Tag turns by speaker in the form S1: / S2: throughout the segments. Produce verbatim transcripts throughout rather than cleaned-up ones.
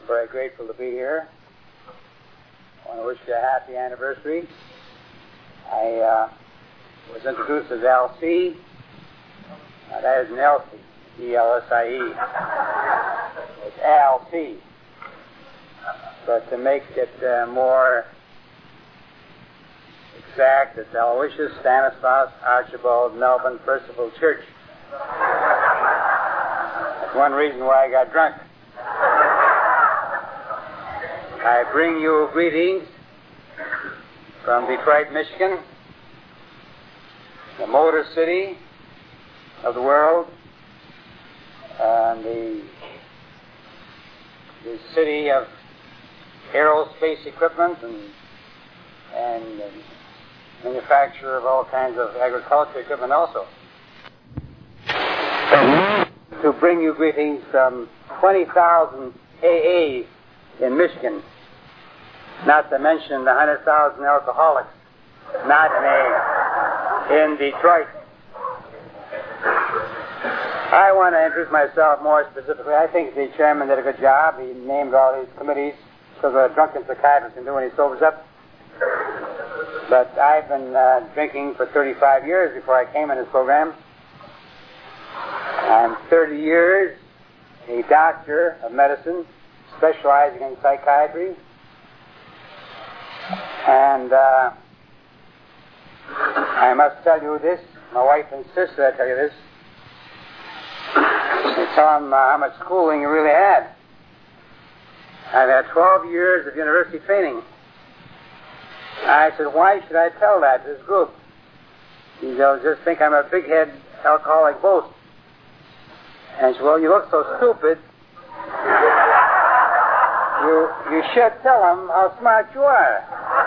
S1: very grateful to be here. I want to wish you a happy anniversary. I uh, was introduced as L C. Uh, that is Nelsie, E L S I E. It's L C. But to make it uh, more exact, it's Aloysius Stanislaus Archibald Melvin Percival Church. That's one reason why I got drunk. I bring you greetings from Detroit, Michigan, the Motor City of the world, and the, the city of aerospace equipment and, and uh, manufacture of all kinds of agricultural equipment also. To bring you greetings from twenty thousand A As in Michigan, not to mention the one hundred thousand alcoholics, not in A, in Detroit. I want to introduce myself more specifically. I think the chairman did a good job. He named all these committees so the drunken psychiatrist can do when he sobers up. But I've been uh, drinking for thirty-five years before I came in this program. I'm thirty years a doctor of medicine, specializing in psychiatry. And uh, I must tell you this, my wife insists that I tell you this. They tell him uh, how much schooling you really had. I've had twelve years of university training. I said, why should I tell that to this group? They'll just think I'm a big-head alcoholic boast. And she said, well, you look so stupid. You, you should tell them how smart you are.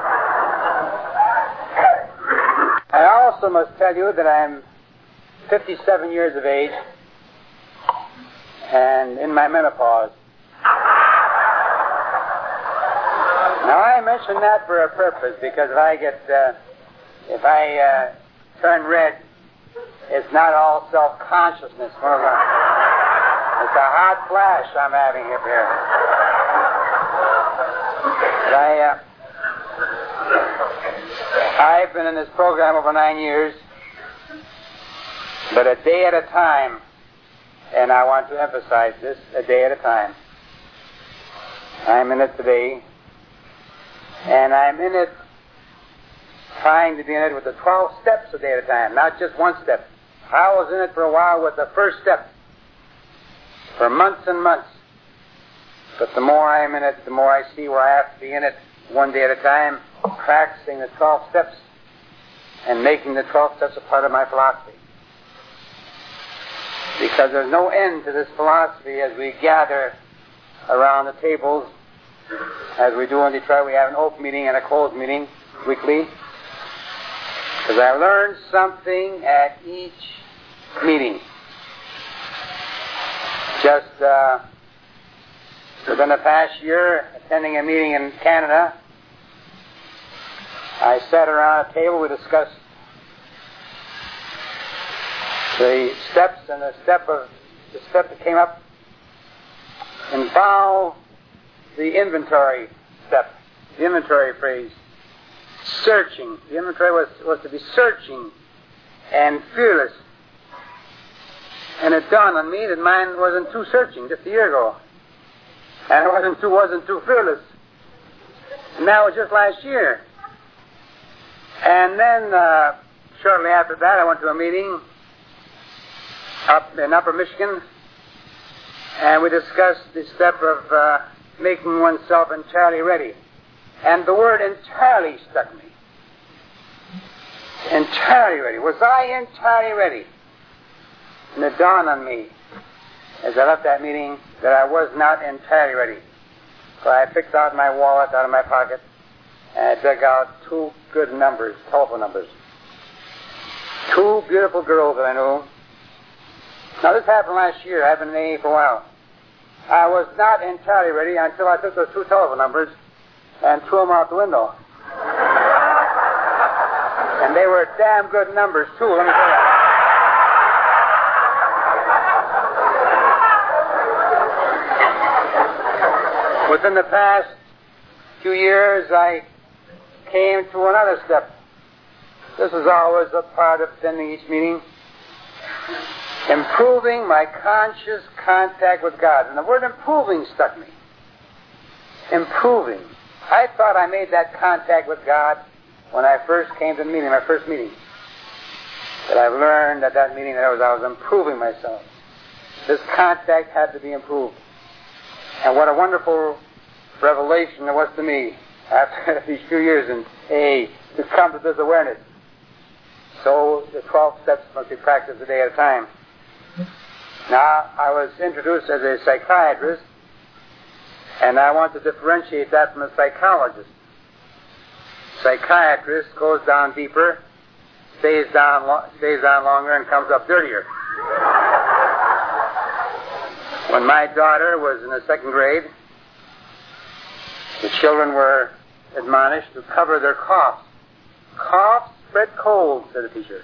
S1: I also must tell you that I'm fifty-seven years of age and in my menopause. Now, I mention that for a purpose, because if I get, uh, if I uh, turn red, it's not all self-consciousness. It's a hot flash I'm having up here. But I, uh, I've been in this program over nine years, but a day at a time, and I want to emphasize this, a day at a time. I'm in it today. And I'm in it, trying to be in it with the twelve steps a day at a time, not just one step. I was in it for a while with the first step, for months and months. But the more I'm in it, the more I see where I have to be in it one day at a time, practicing the twelve steps and making the twelve steps a part of my philosophy. Because there's no end to this philosophy as we gather around the tables. As we do in Detroit, we have an open meeting and a closed meeting weekly. Because I learned something at each meeting. Just uh, within the past year, attending a meeting in Canada, I sat around a table, we discussed the steps, and the step of the step that came up involved the inventory step, the inventory phrase, searching. The inventory was, was to be searching and fearless. And it dawned on me that mine wasn't too searching just a year ago. And it wasn't too, wasn't too fearless. And that was just last year. And then, uh, shortly after that, I went to a meeting up in Upper Michigan, and we discussed the step of uh, making oneself entirely ready. And the word entirely struck me. Entirely ready. Was I entirely ready? And it dawned on me as I left that meeting that I was not entirely ready. So I picked out my wallet out of my pocket and I dug out two good numbers, telephone numbers. Two beautiful girls that I knew. Now this happened last year. I've been in A A for a while. I was not entirely ready until I took those two telephone numbers and threw them out the window. And they were damn good numbers, too, let me tell you. Within the past few years, I came to another step. This is always a part of attending each meeting. Improving my conscious contact with God. And the word improving stuck me. Improving. I thought I made that contact with God when I first came to the meeting, my first meeting. But I've learned at that meeting that I was, I was improving myself. This contact had to be improved. And what a wonderful revelation it was to me after these few years in A A to come to this awareness. So the twelve steps must be practiced a day at a time. Now, I was introduced as a psychiatrist, and I want to differentiate that from a psychologist. Psychiatrist goes down deeper, stays down, lo- stays down longer, and comes up dirtier. When my daughter was in the second grade, the children were admonished to cover their coughs. Coughs spread cold, said the teacher.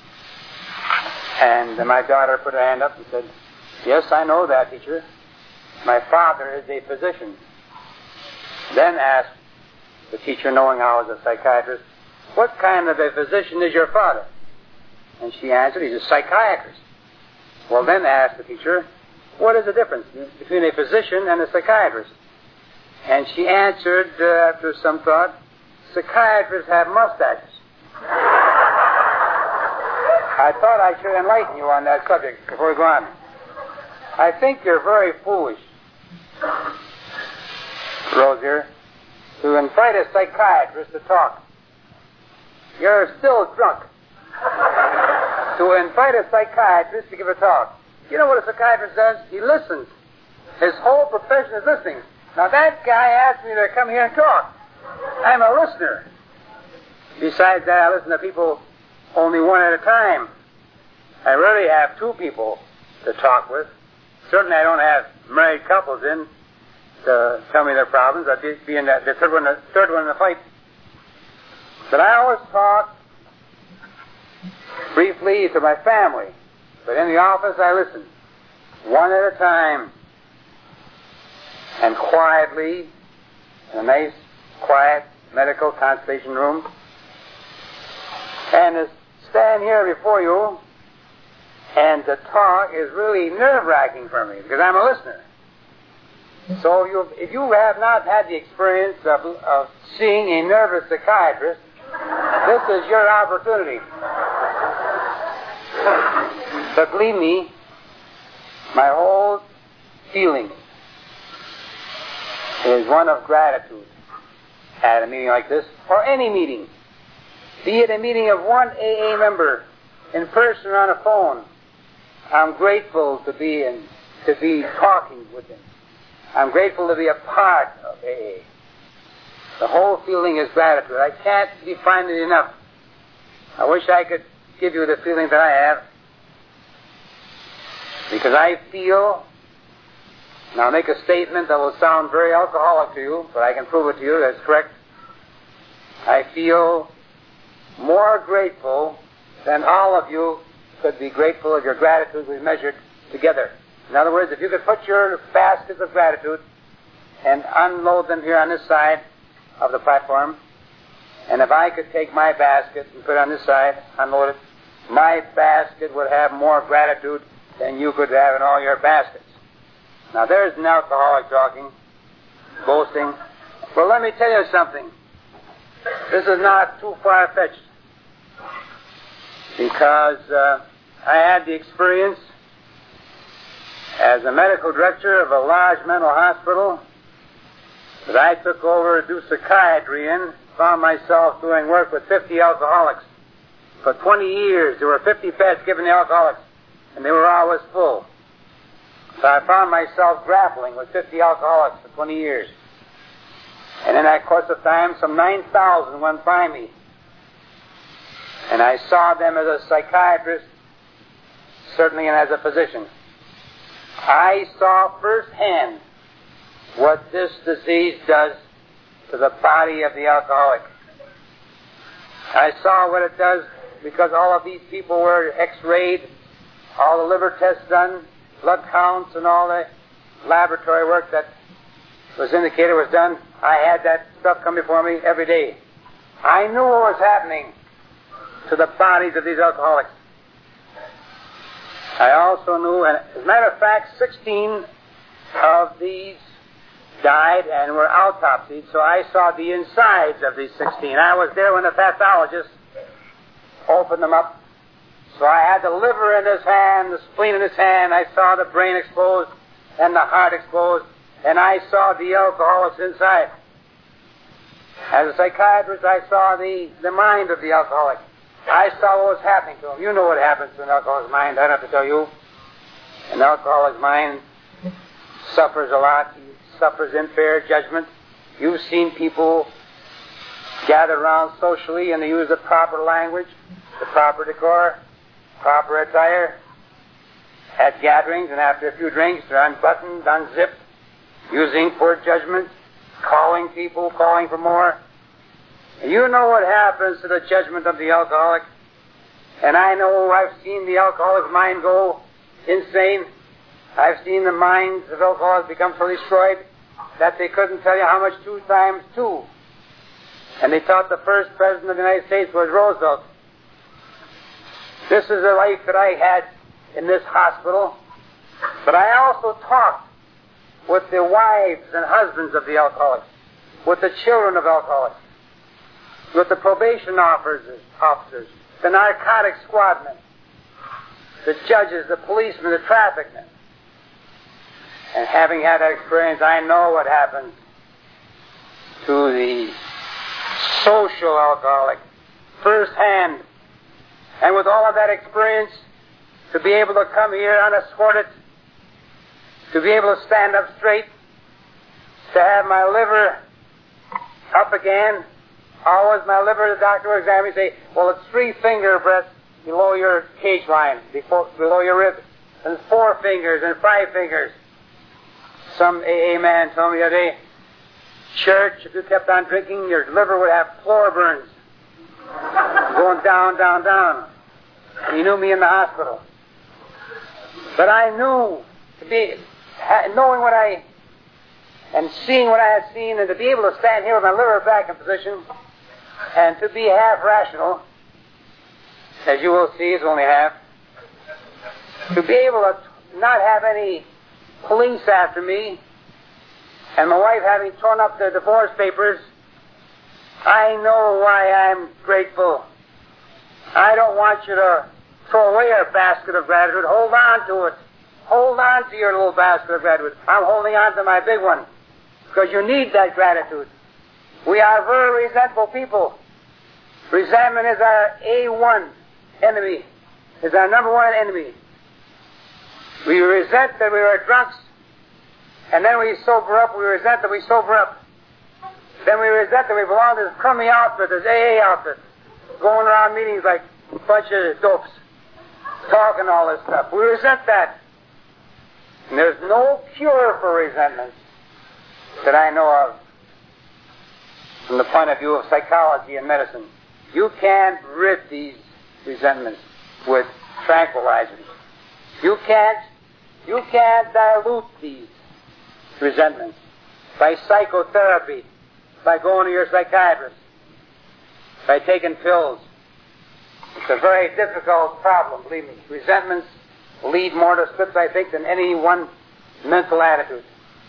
S1: And my daughter put her hand up and said, "Yes, I know that, teacher. My father is a physician." Then asked the teacher, knowing I was a psychiatrist, "What kind of a physician is your father?" And she answered, "He's a psychiatrist." Well, then asked the teacher, "What is the difference between a physician and a psychiatrist?" And she answered, uh, after some thought, "Psychiatrists have mustaches." I thought I should enlighten you on that subject before we go on. I think you're very foolish, Rose here, to invite a psychiatrist to talk. You're still drunk. To invite a psychiatrist to give a talk. You know what a psychiatrist does? He listens. His whole profession is listening. Now that guy asked me to come here and talk. I'm a listener. Besides that, I listen to people only one at a time. I rarely have two people to talk with. Certainly I don't have married couples in to tell me their problems. I'd be, be in the, the third one, the third one in the fight. But I always talk briefly to my family. But in the office I listen, one at a time, and quietly, in a nice, quiet medical consultation room. And to stand here before you and to talk is really nerve-wracking for me because I'm a listener. So you, if you have not had the experience of, of seeing a nervous psychiatrist, this is your opportunity. But believe me, my whole feeling is one of gratitude at a meeting like this, or any meeting. Be it a meeting of one A A member, in person or on a phone. I'm grateful to be in, to be talking with him. I'm grateful to be a part of A A. The whole feeling is gratitude. I can't define it enough. I wish I could give you the feeling that I have. Because I feel, and I'll make a statement that will sound very alcoholic to you, but I can prove it to you, that's correct. I feel more grateful than all of you could be grateful if your gratitude was measured together. In other words, if you could put your baskets of gratitude and unload them here on this side of the platform, and if I could take my basket and put it on this side, unload it, my basket would have more gratitude than you could have in all your baskets. Now there's an alcoholic talking, boasting. Well, let me tell you something. This is not too far-fetched, because uh, I had the experience as a medical director of a large mental hospital that I took over to do psychiatry in, found myself doing work with fifty alcoholics. For twenty years, there were fifty beds given to alcoholics, and they were always full. So I found myself grappling with fifty alcoholics for twenty years. And in that course of time, some nine thousand went by me. And I saw them as a psychiatrist, certainly, and as a physician. I saw firsthand what this disease does to the body of the alcoholic. I saw what it does because all of these people were x-rayed, all the liver tests done, blood counts, and all the laboratory work that was indicated was done, I had that stuff come before me every day. I knew what was happening to the bodies of these alcoholics. I also knew, and as a matter of fact, sixteen of these died and were autopsied, so I saw the insides of these sixteen. I was there when the pathologist opened them up. So I had the liver in his hand, the spleen in his hand. I saw the brain exposed and the heart exposed, and I saw the alcoholics inside. As a psychiatrist, I saw the, the mind of the alcoholic. I saw what was happening to him. You know what happens to an alcoholic's mind. I don't have to tell you. An alcoholic's mind suffers a lot. He suffers impaired judgment. You've seen people gather around socially and they use the proper language, the proper decor, proper attire at gatherings, and after a few drinks they're unbuttoned, unzipped, using poor judgment, calling people, calling for more. You know what happens to the judgment of the alcoholic. And I know I've seen the alcoholic's mind go insane. I've seen the minds of alcoholics become so destroyed that they couldn't tell you how much two times two. And they thought the first president of the United States was Roosevelt. This is the life that I had in this hospital. But I also talked with the wives and husbands of the alcoholics, with the children of alcoholics, with the probation officers, officers, the narcotics squadmen, the judges, the policemen, the traffic men. And having had that experience, I know what happens to the social alcoholic firsthand. And with all of that experience, to be able to come here unescorted, to be able to stand up straight, to have my liver up again. Always my liver, the doctor will examine me and say, well, it's three finger breadths below your cage line, before, below your rib, and four fingers and five fingers. Some A A man told me the other day, church, if you kept on drinking, your liver would have floor burns. Going down, down, down. He knew me in the hospital. But I knew, to be, knowing what I, and seeing what I had seen, and to be able to stand here with my liver back in position, and to be half rational, as you will see, it's only half, to be able to not have any police after me, and my wife having torn up the divorce papers, I know why I'm grateful. I don't want you to throw away your basket of gratitude. Hold on to it. Hold on to your little basket of gratitude. I'm holding on to my big one, because you need that gratitude. We are very resentful people. Resentment is our A one enemy, is our number one enemy. We resent that we were drunks, and then we sober up. We resent that we sober up. Then we resent that we belong to this crummy outfit, this A A outfit, going around meetings like a bunch of dopes, talking all this stuff. We resent that. And there's no cure for resentment that I know of from the point of view of psychology and medicine. You can't rid these resentments with tranquilizers. You can't, you can't dilute these resentments by psychotherapy, by going to your psychiatrist, by taking pills. It's a very difficult problem, believe me. Resentments lead more to slips, I think, than any one mental attitude.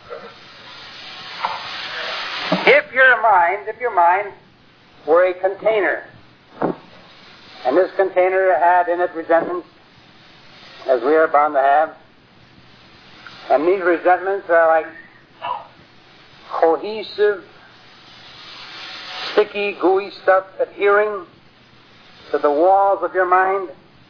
S1: If your mind, if your mind were a container, and this container had in it resentments, as we are bound to have, and these resentments are like cohesive, sticky, gooey stuff adhering to the walls of your mind,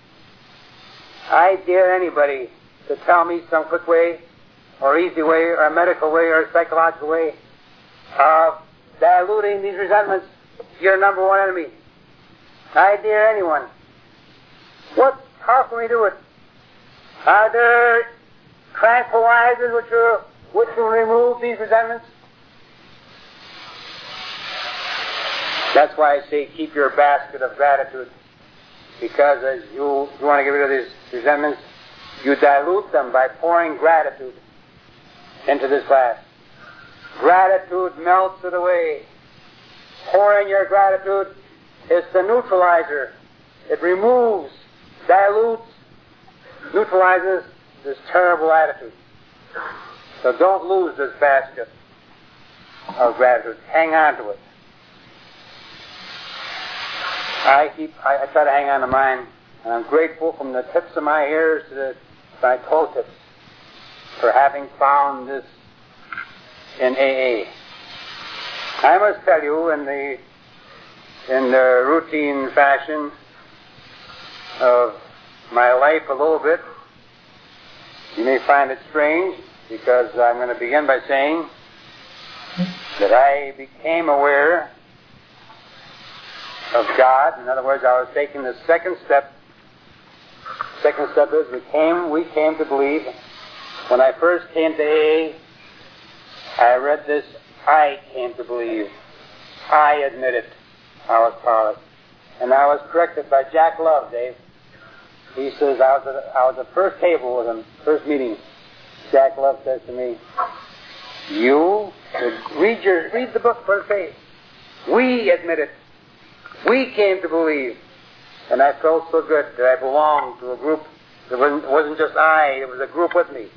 S1: I dare anybody to tell me some quick way, or easy way, or a medical way, or a psychological way of diluting these resentments. Your number one enemy. I dare anyone. What? How can we do it? Are there tranquilizers which will, which will remove these resentments? That's why I say keep your basket of gratitude. Because as you, you want to get rid of these resentments, you dilute them by pouring gratitude into this glass. Gratitude melts it away. Pouring your gratitude is the neutralizer. It removes, dilutes, neutralizes this terrible attitude. So don't lose this basket of gratitude. Hang on to it. I keep, I, I try to hang on to mine, and I'm grateful from the tips of my ears to the, my toe tips for having found this in A A. I must tell you, in the in the routine fashion of my life a little bit, you may find it strange, because I'm going to begin by saying that I became aware of God. In other words, I was taking the second step. Second step is we came, we came to believe. When I first came to A A, I read this, I came to believe. I admit it. I was powerless. And I was corrected by Jack Love, Dave. He says, I was at, I was at first table with him, first meeting. Jack Love says to me, you should read, your, read the book for faith. We admit it. We came to believe. And I felt so good that I belonged to a group. It wasn't, it wasn't just I, it was a group with me.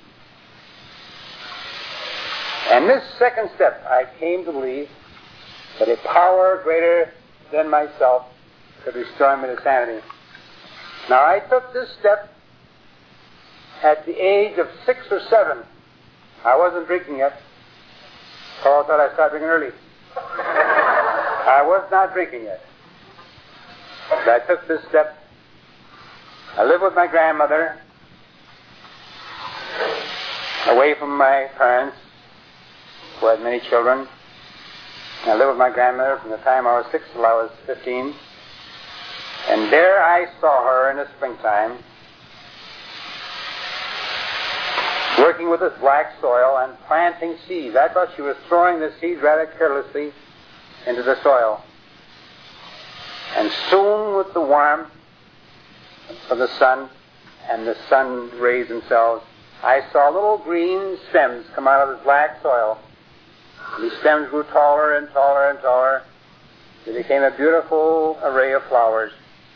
S1: And this second step, I came to believe that a power greater than myself could restore me to sanity. Now, I took this step at the age of six or seven. I wasn't drinking yet. Paul thought I started drinking early. I was not drinking yet. But I took this step. I lived with my grandmother, away from my parents, who had many children. And I lived with my grandmother from the time I was six till I was fifteen. And there I saw her in the springtime, working with this black soil and planting seeds. I thought she was throwing the seeds rather carelessly into the soil. And soon, with the warmth of the sun and the sun rays themselves, I saw little green stems come out of this black soil. These stems grew taller and taller and taller. They became a beautiful array of flowers.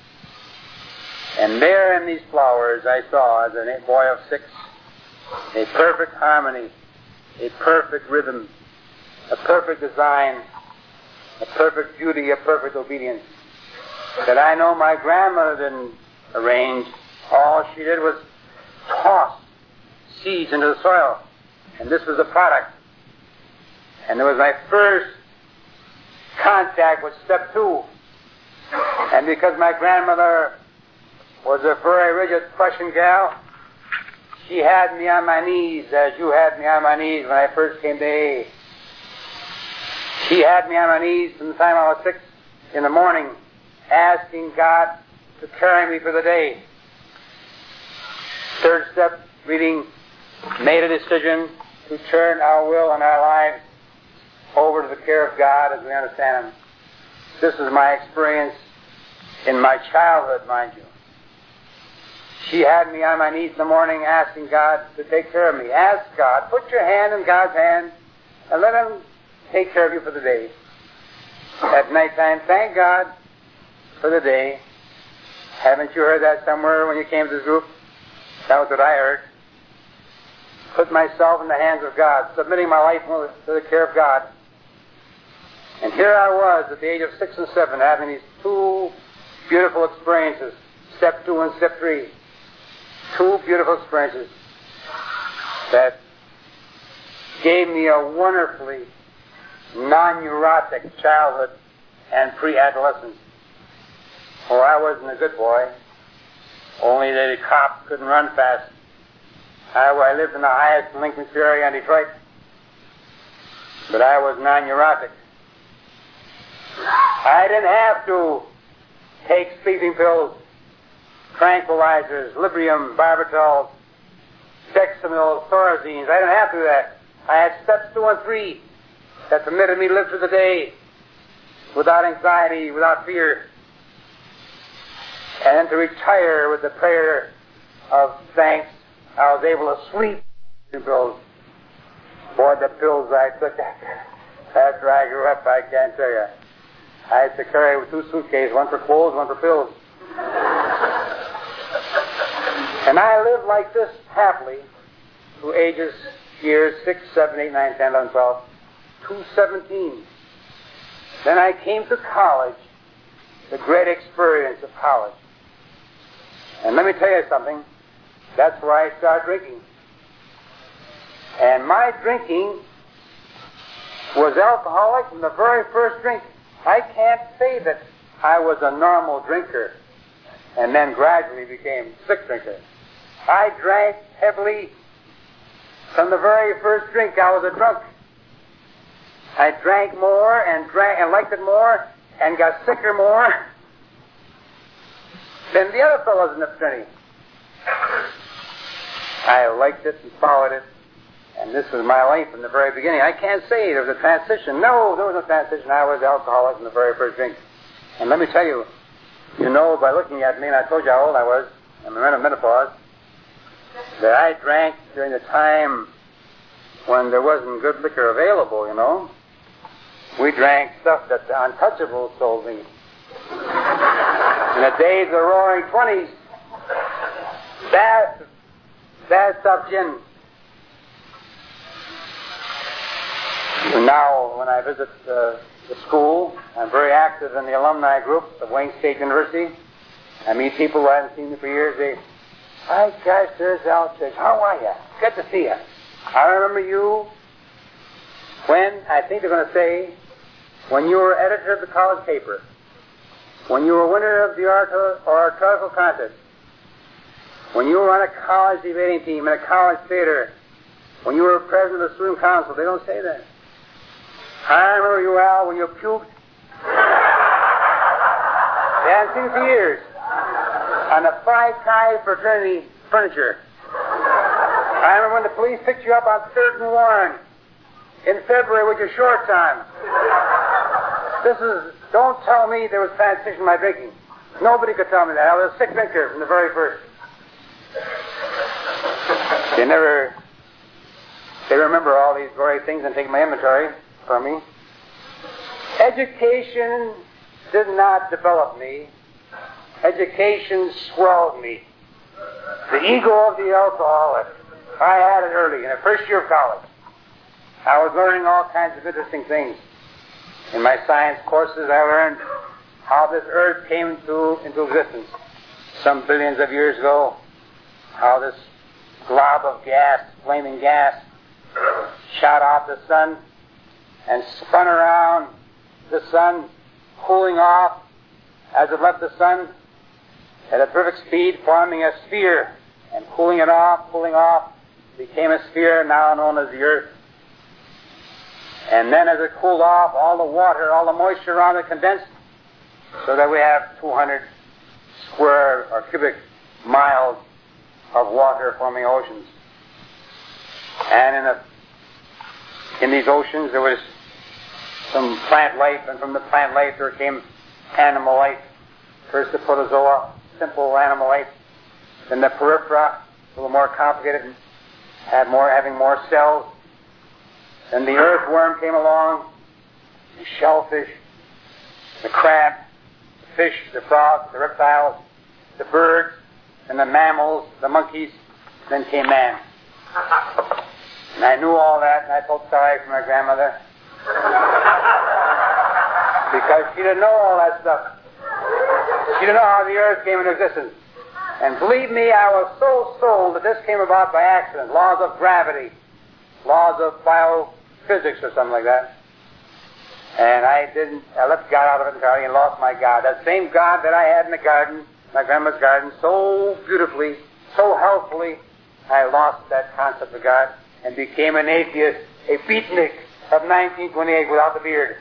S1: And there in these flowers I saw, as a boy of six, a perfect harmony, a perfect rhythm, a perfect design, a perfect beauty, a perfect obedience that I know my grandmother didn't arrange. All she did was toss seeds into the soil. And this was the product. And it was my first contact with step two. And because my grandmother was a very rigid Prussian gal, she had me on my knees as you had me on my knees when I first came to A A. She had me on my knees from the time I was six in the morning, asking God to carry me for the day. Third step, reading, made a decision to turn our will and our lives over to the care of God as we understand Him. This is my experience in my childhood, mind you. She had me on my knees in the morning asking God to take care of me. Ask God, put your hand in God's hand and let Him take care of you for the day. At night time, thank God for the day. Haven't you heard that somewhere when you came to this group? That was what I heard. Put myself in the hands of God, submitting my life to the care of God. And here I was at the age of six and seven having these two beautiful experiences, step two and step three. Two beautiful experiences that gave me a wonderfully non-neurotic childhood and pre-adolescence. Oh, I wasn't a good boy, only that a cop couldn't run fast. I, I lived in the highest delinquency area in Detroit, but I was non-neurotic. I didn't have to take sleeping pills, tranquilizers, Librium, Barbital, Dexamyl, Thorazines. I didn't have to do that. I had steps two and three that permitted me to live through the day without anxiety, without fear, and then to retire with the prayer of thanks. I was able to sleep. Boy, the pills I took after I grew up, I can't tell you. I had to carry two suitcases, one for clothes, one for pills. And I lived like this happily through ages, years six, seven, eight, nine, ten, eleven, twelve, to seventeen. Then I came to college, the great experience of college. And let me tell you something, that's where I started drinking. And my drinking was alcoholic from the very first drink. I can't say that I was a normal drinker and then gradually became a sick drinker. I drank heavily from the very first drink. I was a drunk. I drank more and drank and liked it more and got sicker more than the other fellows in the fraternity. I liked it and followed it, and this was my life from the very beginning. I can't say there was a transition. No, there was no transition. I was alcoholic from the very first drink. And let me tell you, you know by looking at me, and I told you how old I was, I'm a menopause, that I drank during the time when there wasn't good liquor available, you know. We drank stuff that the Untouchables sold me. In the days of the Roaring Twenties, bad, bad stuff gin. And now, when I visit uh, the school, I'm very active in the alumni group of Wayne State University. I meet people who I haven't seen for years. They, hi, guys, there's Al Church. How are you? Good to see you. I remember you when, I think they're going to say, when you were editor of the college paper, when you were winner of the oratorical contest, when you were on a college debating team in a college theater, when you were president of the student council. They don't say that. I remember you, Al, when you puked. They haven't seen it for years. On the Phi Chi fraternity furniture. I remember when the police picked you up on third and Warren in February with your shorts on. This is, don't tell me there was transition in my drinking. Nobody could tell me that. I was a sick drinker from the very first. They never, they remember all these great things and take my inventory from me. Education did not develop me. Education swelled me. The ego of the alcoholic. I had it early, in the first year of college. I was learning all kinds of interesting things. In my science courses, I learned how this earth came into, into existence some billions of years ago. How this glob of gas, flaming gas, shot off the sun and spun around the sun, cooling off as it left the sun at a perfect speed, forming a sphere, and cooling it off, cooling off, became a sphere now known as the earth. And then as it cooled off, all the water, all the moisture around it condensed, so that we have two hundred square or cubic miles of water forming oceans. And in, the, in these oceans there was some plant life, and from the plant life there came animal life. First the protozoa, simple animal life. Then the periphery, a little more complicated, had more, having more cells. Then the earthworm came along, the shellfish, the crab, the fish, the frogs, the reptiles, the birds, and the mammals, the monkeys. Then came man. And I knew all that, and I felt sorry for my grandmother. Because she didn't know all that stuff. She didn't know how the earth came into existence. And believe me, I was so sold that this came about by accident. Laws of gravity, laws of biophysics or something like that. And I didn't, I left God out of it entirely and lost my God. That same God that I had in the garden, my grandma's garden, so beautifully, so helpfully, I lost that concept of God and became an atheist, a beatnik of nineteen twenty-eight without the beard.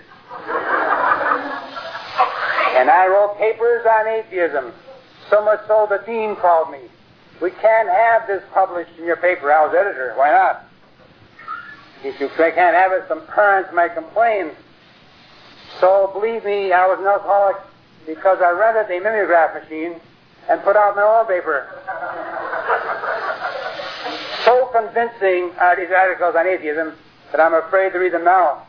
S1: And I wrote papers on atheism, so much so the dean called me. We can't have this published in your paper. I was editor. Why not? If you can't have it, some parents might complain. So believe me, I was an alcoholic because I rented a mimeograph machine and put out my own paper. So convincing are these articles on atheism that I'm afraid to read them now.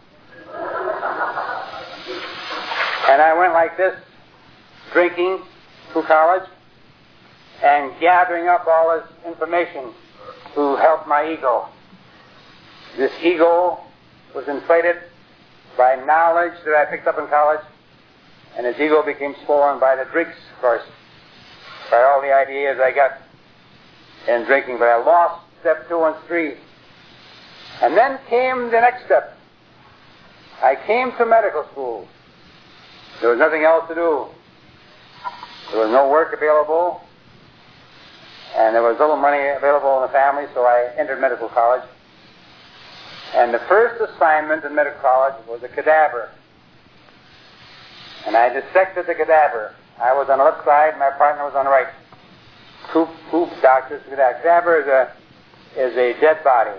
S1: And I went like this, drinking through college and gathering up all this information to help my ego. This ego was inflated by knowledge that I picked up in college, and his ego became swollen by the drinks, of course, by all the ideas I got in drinking. But I lost step two and three. And then came the next step. I came to medical school. There was nothing else to do. There was no work available, and there was little money available in the family, so I entered medical college. And the first assignment in medical college was a cadaver. And I dissected the cadaver. I was on the left side, my partner was on the right. Two, two doctors. The cadaver is a, is a dead body.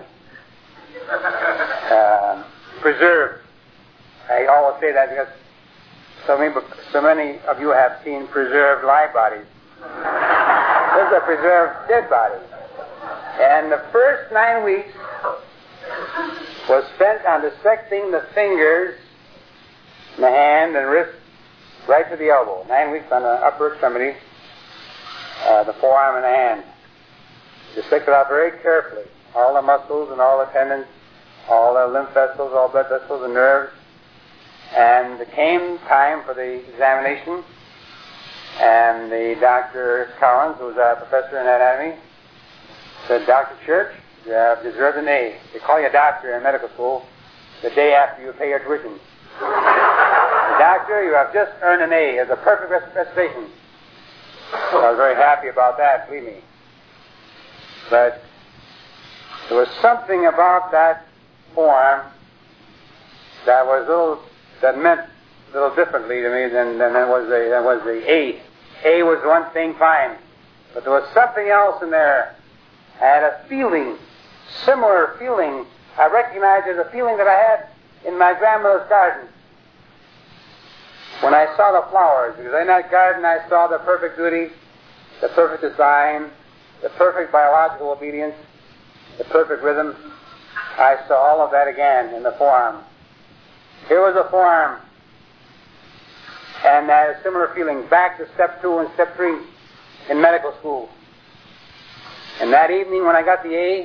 S1: Uh, preserved. I always say that because so many, so many of you have seen preserved live bodies. This is a preserved dead body. And the first nine weeks was spent on dissecting the fingers, the hand and wrist, right to the elbow. Nine weeks on the upper extremity, uh, the forearm and the hand. Dissected out very carefully. All the muscles and all the tendons, all the lymph vessels, all blood vessels and nerves. And it came time for the examination, and the Doctor Collins, who was a professor in anatomy, said, "Doctor Church, you have deserved an A. They call you a doctor in medical school the day after you pay your tuition. Doctor, you have just earned an A. It's a perfect recitation." So I was very happy about that, believe me. But there was something about that form that was a little, that meant a little differently to me than, than that was the that was the A. A was one thing, fine, but there was something else in there. I had a feeling, similar feeling. I recognized it as a feeling that I had in my grandmother's garden when I saw the flowers. Because in that garden I saw the perfect beauty, the perfect design, the perfect biological obedience, the perfect rhythm. I saw all of that again in the forearm. Here was a forearm, and I had a similar feeling back to step two and step three in medical school. And that evening when I got the A,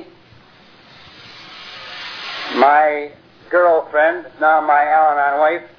S1: my girlfriend, now my Al-Anon wife,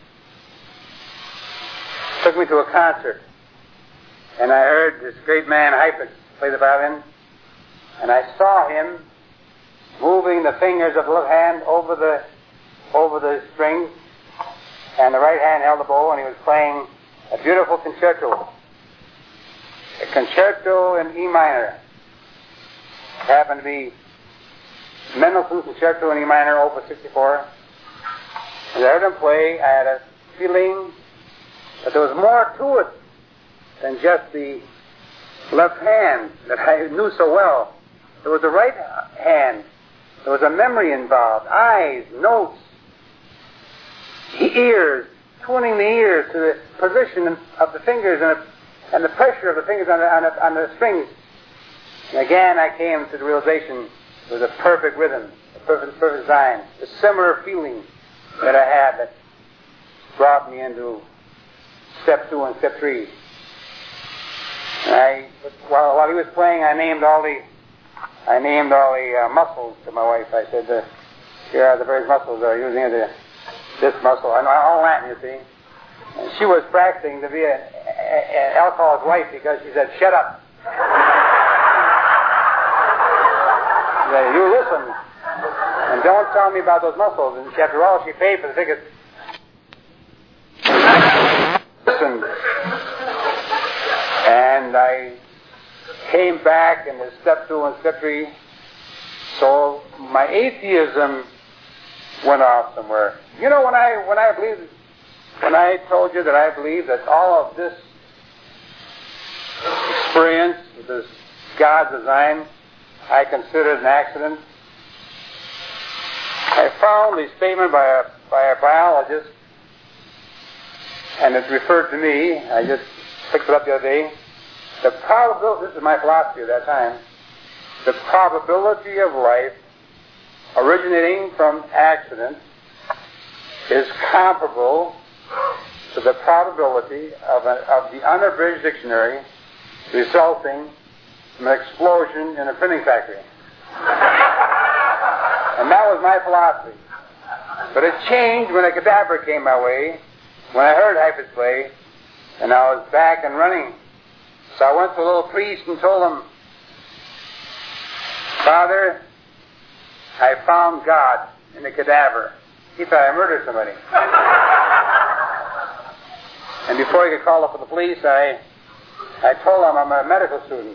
S1: took me to a concert. And I heard this great man, Heifetz, play the violin. And I saw him moving the fingers of the left hand over the over the strings, and the right hand held the bow, and he was playing a beautiful concerto. A concerto in E minor. It happened to be Mendelssohn's Concerto in E minor, Opus sixty-four. As I heard him play, I had a feeling that there was more to it than just the left hand that I knew so well. There was the right hand. There was a memory involved, eyes, notes, ears, tuning the ears to the position of the fingers and the, and the pressure of the fingers on the, on the, on the strings. And again I came to the realization it was a perfect rhythm, a perfect, perfect design, a similar feeling that I had that brought me into step two and step three. And I, while, while he was playing, I named all the I named all the uh, muscles to my wife. I said, uh, here are the various muscles that are using the, this muscle. I know all Latin, you see. And she was practicing to be an alcoholic wife because she said, "Shut up." She said, "You listen, and don't tell me about those muscles." And after all, she paid for the ticket. Listen. And I came back in the step two and step three. So my atheism went off somewhere. You know, when I when I believed, when I told you that I believe that all of this experience, this God design, I considered an accident. I found a statement by a by a biologist, and it referred to me. I just picked it up the other day. The probability, this is my philosophy at that time, the probability of life originating from accident is comparable to the probability of, a, of the unabridged dictionary resulting from an explosion in a printing factory. And that was my philosophy. But it changed when a cadaver came my way, when I heard Heifetz play, and I was back and running. So I went to a little priest and told him, Father, I found God in the cadaver. He thought I murdered somebody. And before he could call up for the police, I, I told him I'm a medical student.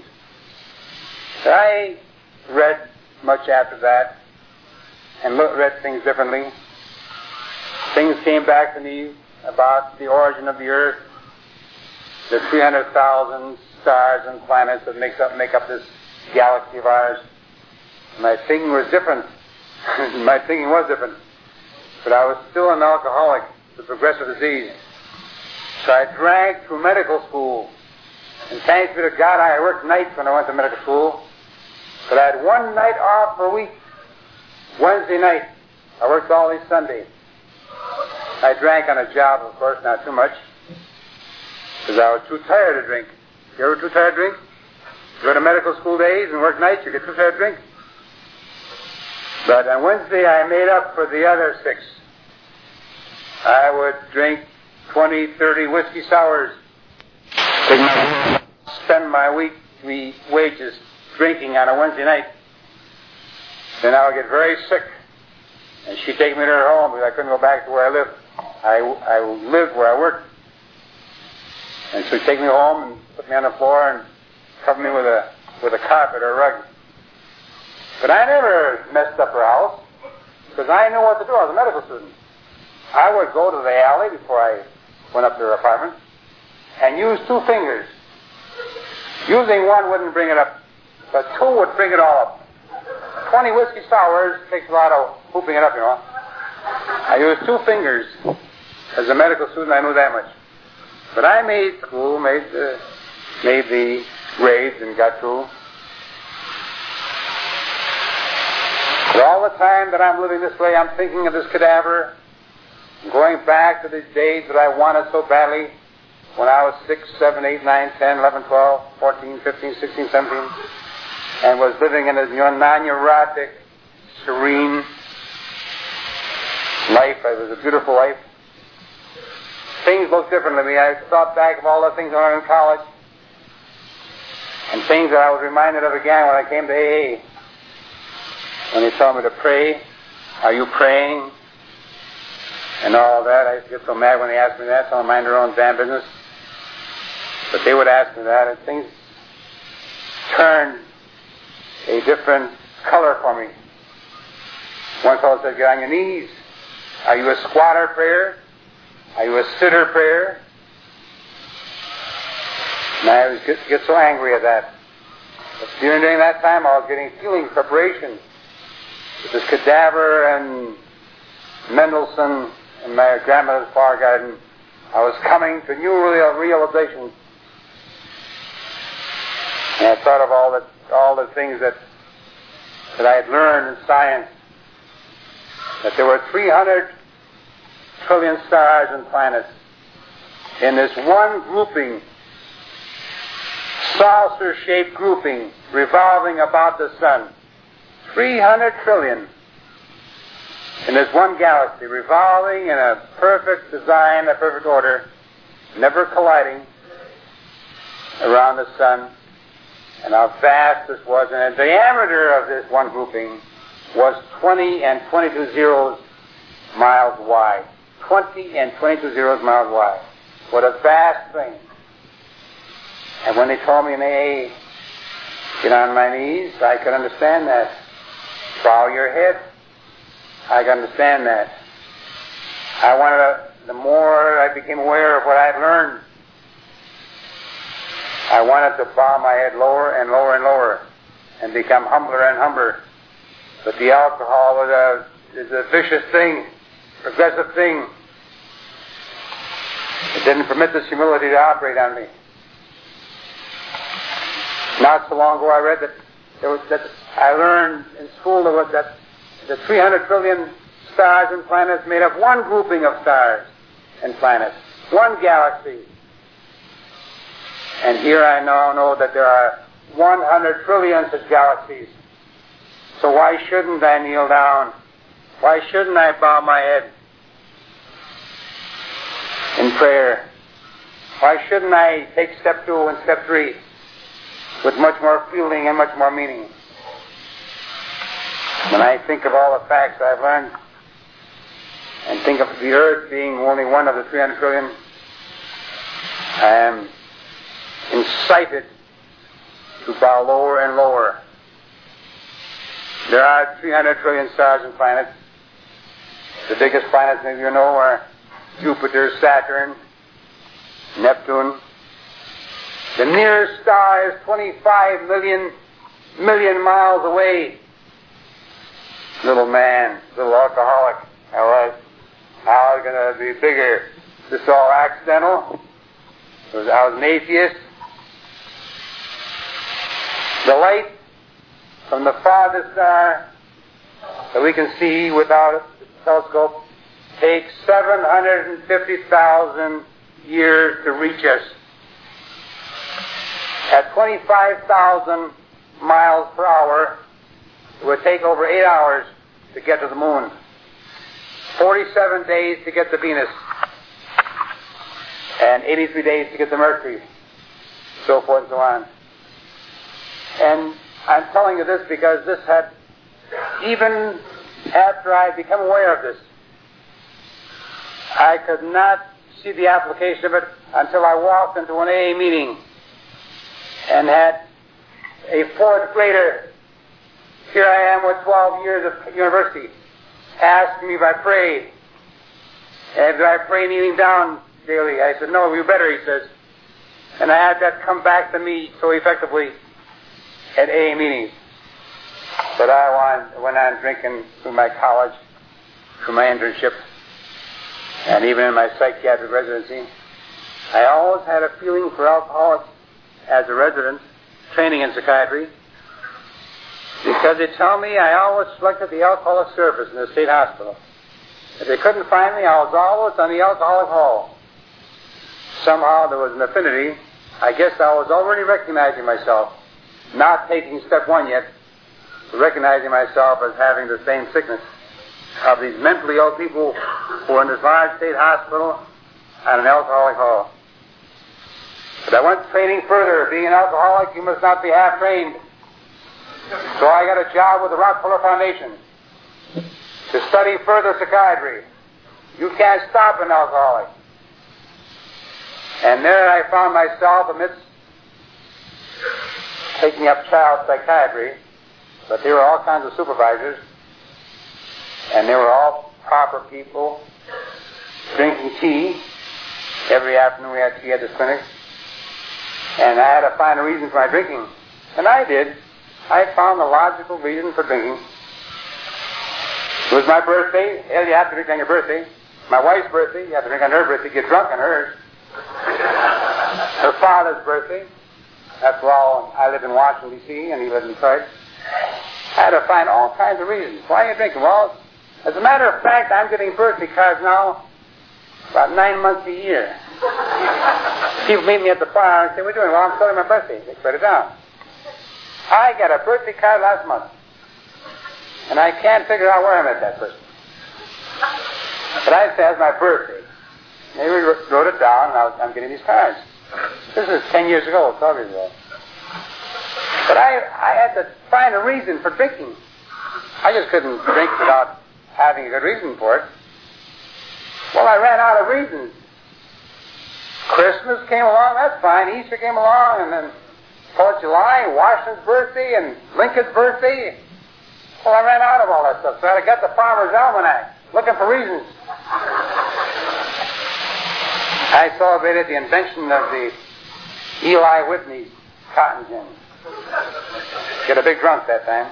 S1: I read much after that and look, read things differently. Things came back to me about the origin of the Earth, the three hundred thousand stars and planets that makes up, make up this galaxy of ours. My thinking was different. My thinking was different. But I was still an alcoholic with progressive disease. So I drank through medical school. And thanks be to God, I worked nights when I went to medical school. But I had one night off per week. Wednesday night. I worked all these Sundays. I drank on a job, of course, not too much, because I was too tired to drink. You ever too tired to drink? You go to medical school days and work nights, you get too tired to drink. But on Wednesday, I made up for the other six. I would drink twenty, thirty whiskey sours. Take my, spend my weekly wages drinking on a Wednesday night. Then I would get very sick. And she'd take me to her home because I couldn't go back to where I lived. I, I lived where I worked. And so she'd take me home and put me on the floor and cover me with a with a carpet or a rug. But I never messed up her house because I knew what to do. I was a medical student. I would go to the alley before I went up to her apartment and use two fingers. Using one wouldn't bring it up, but two would bring it all up. Twenty whiskey sours takes a lot of hooping it up, you know. I used two fingers. As a medical student, I knew that much. But I made school, made the, made the grades, and got through. But all the time that I'm living this way, I'm thinking of this cadaver, going back to these days that I wanted so badly when I was six, seven, eight, nine, ten, eleven, twelve, fourteen, fifteen, sixteen, seventeen, and was living in a non-neurotic, serene life. It was a beautiful life. Things looked different to me. I thought back of all the things I learned in college and things that I was reminded of again when I came to A A. When they told me to pray, are you praying? And all that. I used to get so mad when they asked me that, so I mind their own damn business. But they would ask me that, and things turned a different color for me. One fellow said, get on your knees. Are you a squatter prayer? Are you a sitter prayer? And I was get, get so angry at that. But during, during that time, I was getting feeling preparation. With this cadaver and Mendelssohn in my grandmother's flower garden, I was coming to new real, realizations. And I thought of all the all the things that that I had learned in science. That there were three hundred trillion stars and planets in this one grouping, saucer-shaped grouping, revolving about the sun. three hundred trillion in this one galaxy, revolving in a perfect design, a perfect order, never colliding around the sun. And how vast this was. And the diameter of this one grouping was twenty and twenty-two zeros miles wide. twenty and twenty-two zeros miles wide. What a vast thing. And when they told me in A A, get on my knees, I could understand that. Bow your head. I could understand that. I wanted to, the more I became aware of what I had learned, I wanted to bow my head lower and lower and lower and become humbler and humbler. But the alcohol was a, is a vicious thing, progressive thing. It didn't permit this humility to operate on me. Not so long ago I read that, there was, that I learned in school that, that the three hundred trillion stars and planets made up one grouping of stars and planets, one galaxy. And here I now know that there are one hundred trillion such galaxies. So why shouldn't I kneel down? Why shouldn't I bow my head in prayer? Why shouldn't I take step two and step three with much more feeling and much more meaning? When I think of all the facts I've learned and think of the earth being only one of the three hundred trillion, I am incited to bow lower and lower. There are three hundred trillion stars and planets. The biggest planets, maybe you know, are Jupiter, Saturn, Neptune. The nearest star is twenty-five million million miles away. Little man, little alcoholic I was. I was going to be bigger. This is all accidental. I was, I was an atheist. The light from the farthest star that we can see without a telescope takes seven hundred fifty thousand years to reach us. At twenty-five thousand miles per hour, it would take over eight hours to get to the moon, forty-seven days to get to Venus, and eighty-three days to get to Mercury, so forth and so on. And I'm telling you this because this had, even after I had become aware of this, I could not see the application of it until I walked into an A A meeting and had a fourth grader, here I am with twelve years of university, asked me if I prayed. And did I pray kneeling down daily? I said, no, you better, he says. And I had that come back to me so effectively at A A meetings. But I went on drinking through my college, through my internship, and even in my psychiatric residency. I always had a feeling for alcoholics as a resident, training in psychiatry, because they tell me I always selected the alcoholic service in the state hospital. If they couldn't find me, I was always on the alcoholic hall. Somehow there was an affinity. I guess I was already recognizing myself, not taking step one yet, but recognizing myself as having the same sickness of these mentally ill people who are in this large state hospital and an alcoholic hall. But I went training further. Being an alcoholic, you must not be half trained. So I got a job with the Rockefeller Foundation to study further psychiatry. You can't stop an alcoholic. And there I found myself amidst taking up child psychiatry, but there were all kinds of supervisors, and they were all proper people, drinking tea. Every afternoon we had tea at this clinic. And I had to find a reason for my drinking. And I did. I found the logical reason for drinking. It was my birthday. Hell, you have to drink on your birthday. My wife's birthday. You have to drink on her birthday. Get drunk on hers. Her father's birthday. After all, I lived in Washington, D C, and he lived in Detroit. I had to find all kinds of reasons. Why are you drinking? Well, as a matter of fact, I'm getting birthday cards now about nine months a year. People meet me at the bar and say, what are you doing? Well, I'm celebrating my birthday. They write it down. I got a birthday card last month, and I can't figure out where I met that person. But I said, it's my birthday. They wrote it down, and I was, I'm getting these cards. This is ten years ago, twelve years ago. But I, I had to find a reason for drinking. I just couldn't drink without having a good reason for it. Well, I ran out of reasons. Christmas came along, that's fine. Easter came along, and then fourth of July, Washington's birthday, and Lincoln's birthday. Well, I ran out of all that stuff, so I got the Farmer's Almanac, looking for reasons. I celebrated the invention of the Eli Whitney cotton gin. Get a big drunk that time.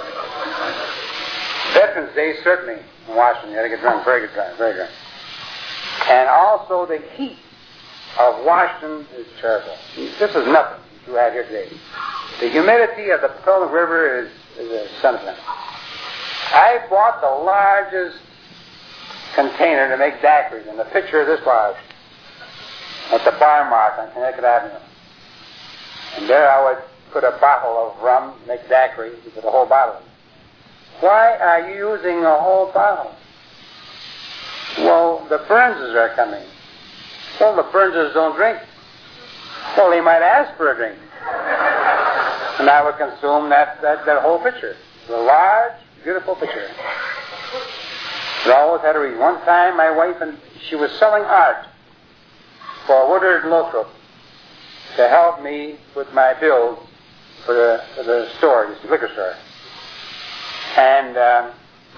S1: Veterans Day, certainly, in Washington. You had to get drunk, very good drunk, very drunk. And also the heat of Washington is terrible. This is nothing you have here today. The humidity of the Potomac River is, is a sentiment. I bought the largest container to make daiquiris, and the picture of this was at the Bar Mark on Connecticut Avenue. And there I would put a bottle of rum, make daiquiris, with a whole bottle. Why are you using a whole bottle? Well, the Burnses are coming. Well, the Burnses don't drink. Well, they might ask for a drink. And I would consume that, that, that whole picture. The large, beautiful picture. It always had a reason. One time, my wife, and she was selling art for Woodard and Lothrop to help me with my bills for the, for the store, the liquor store. And um,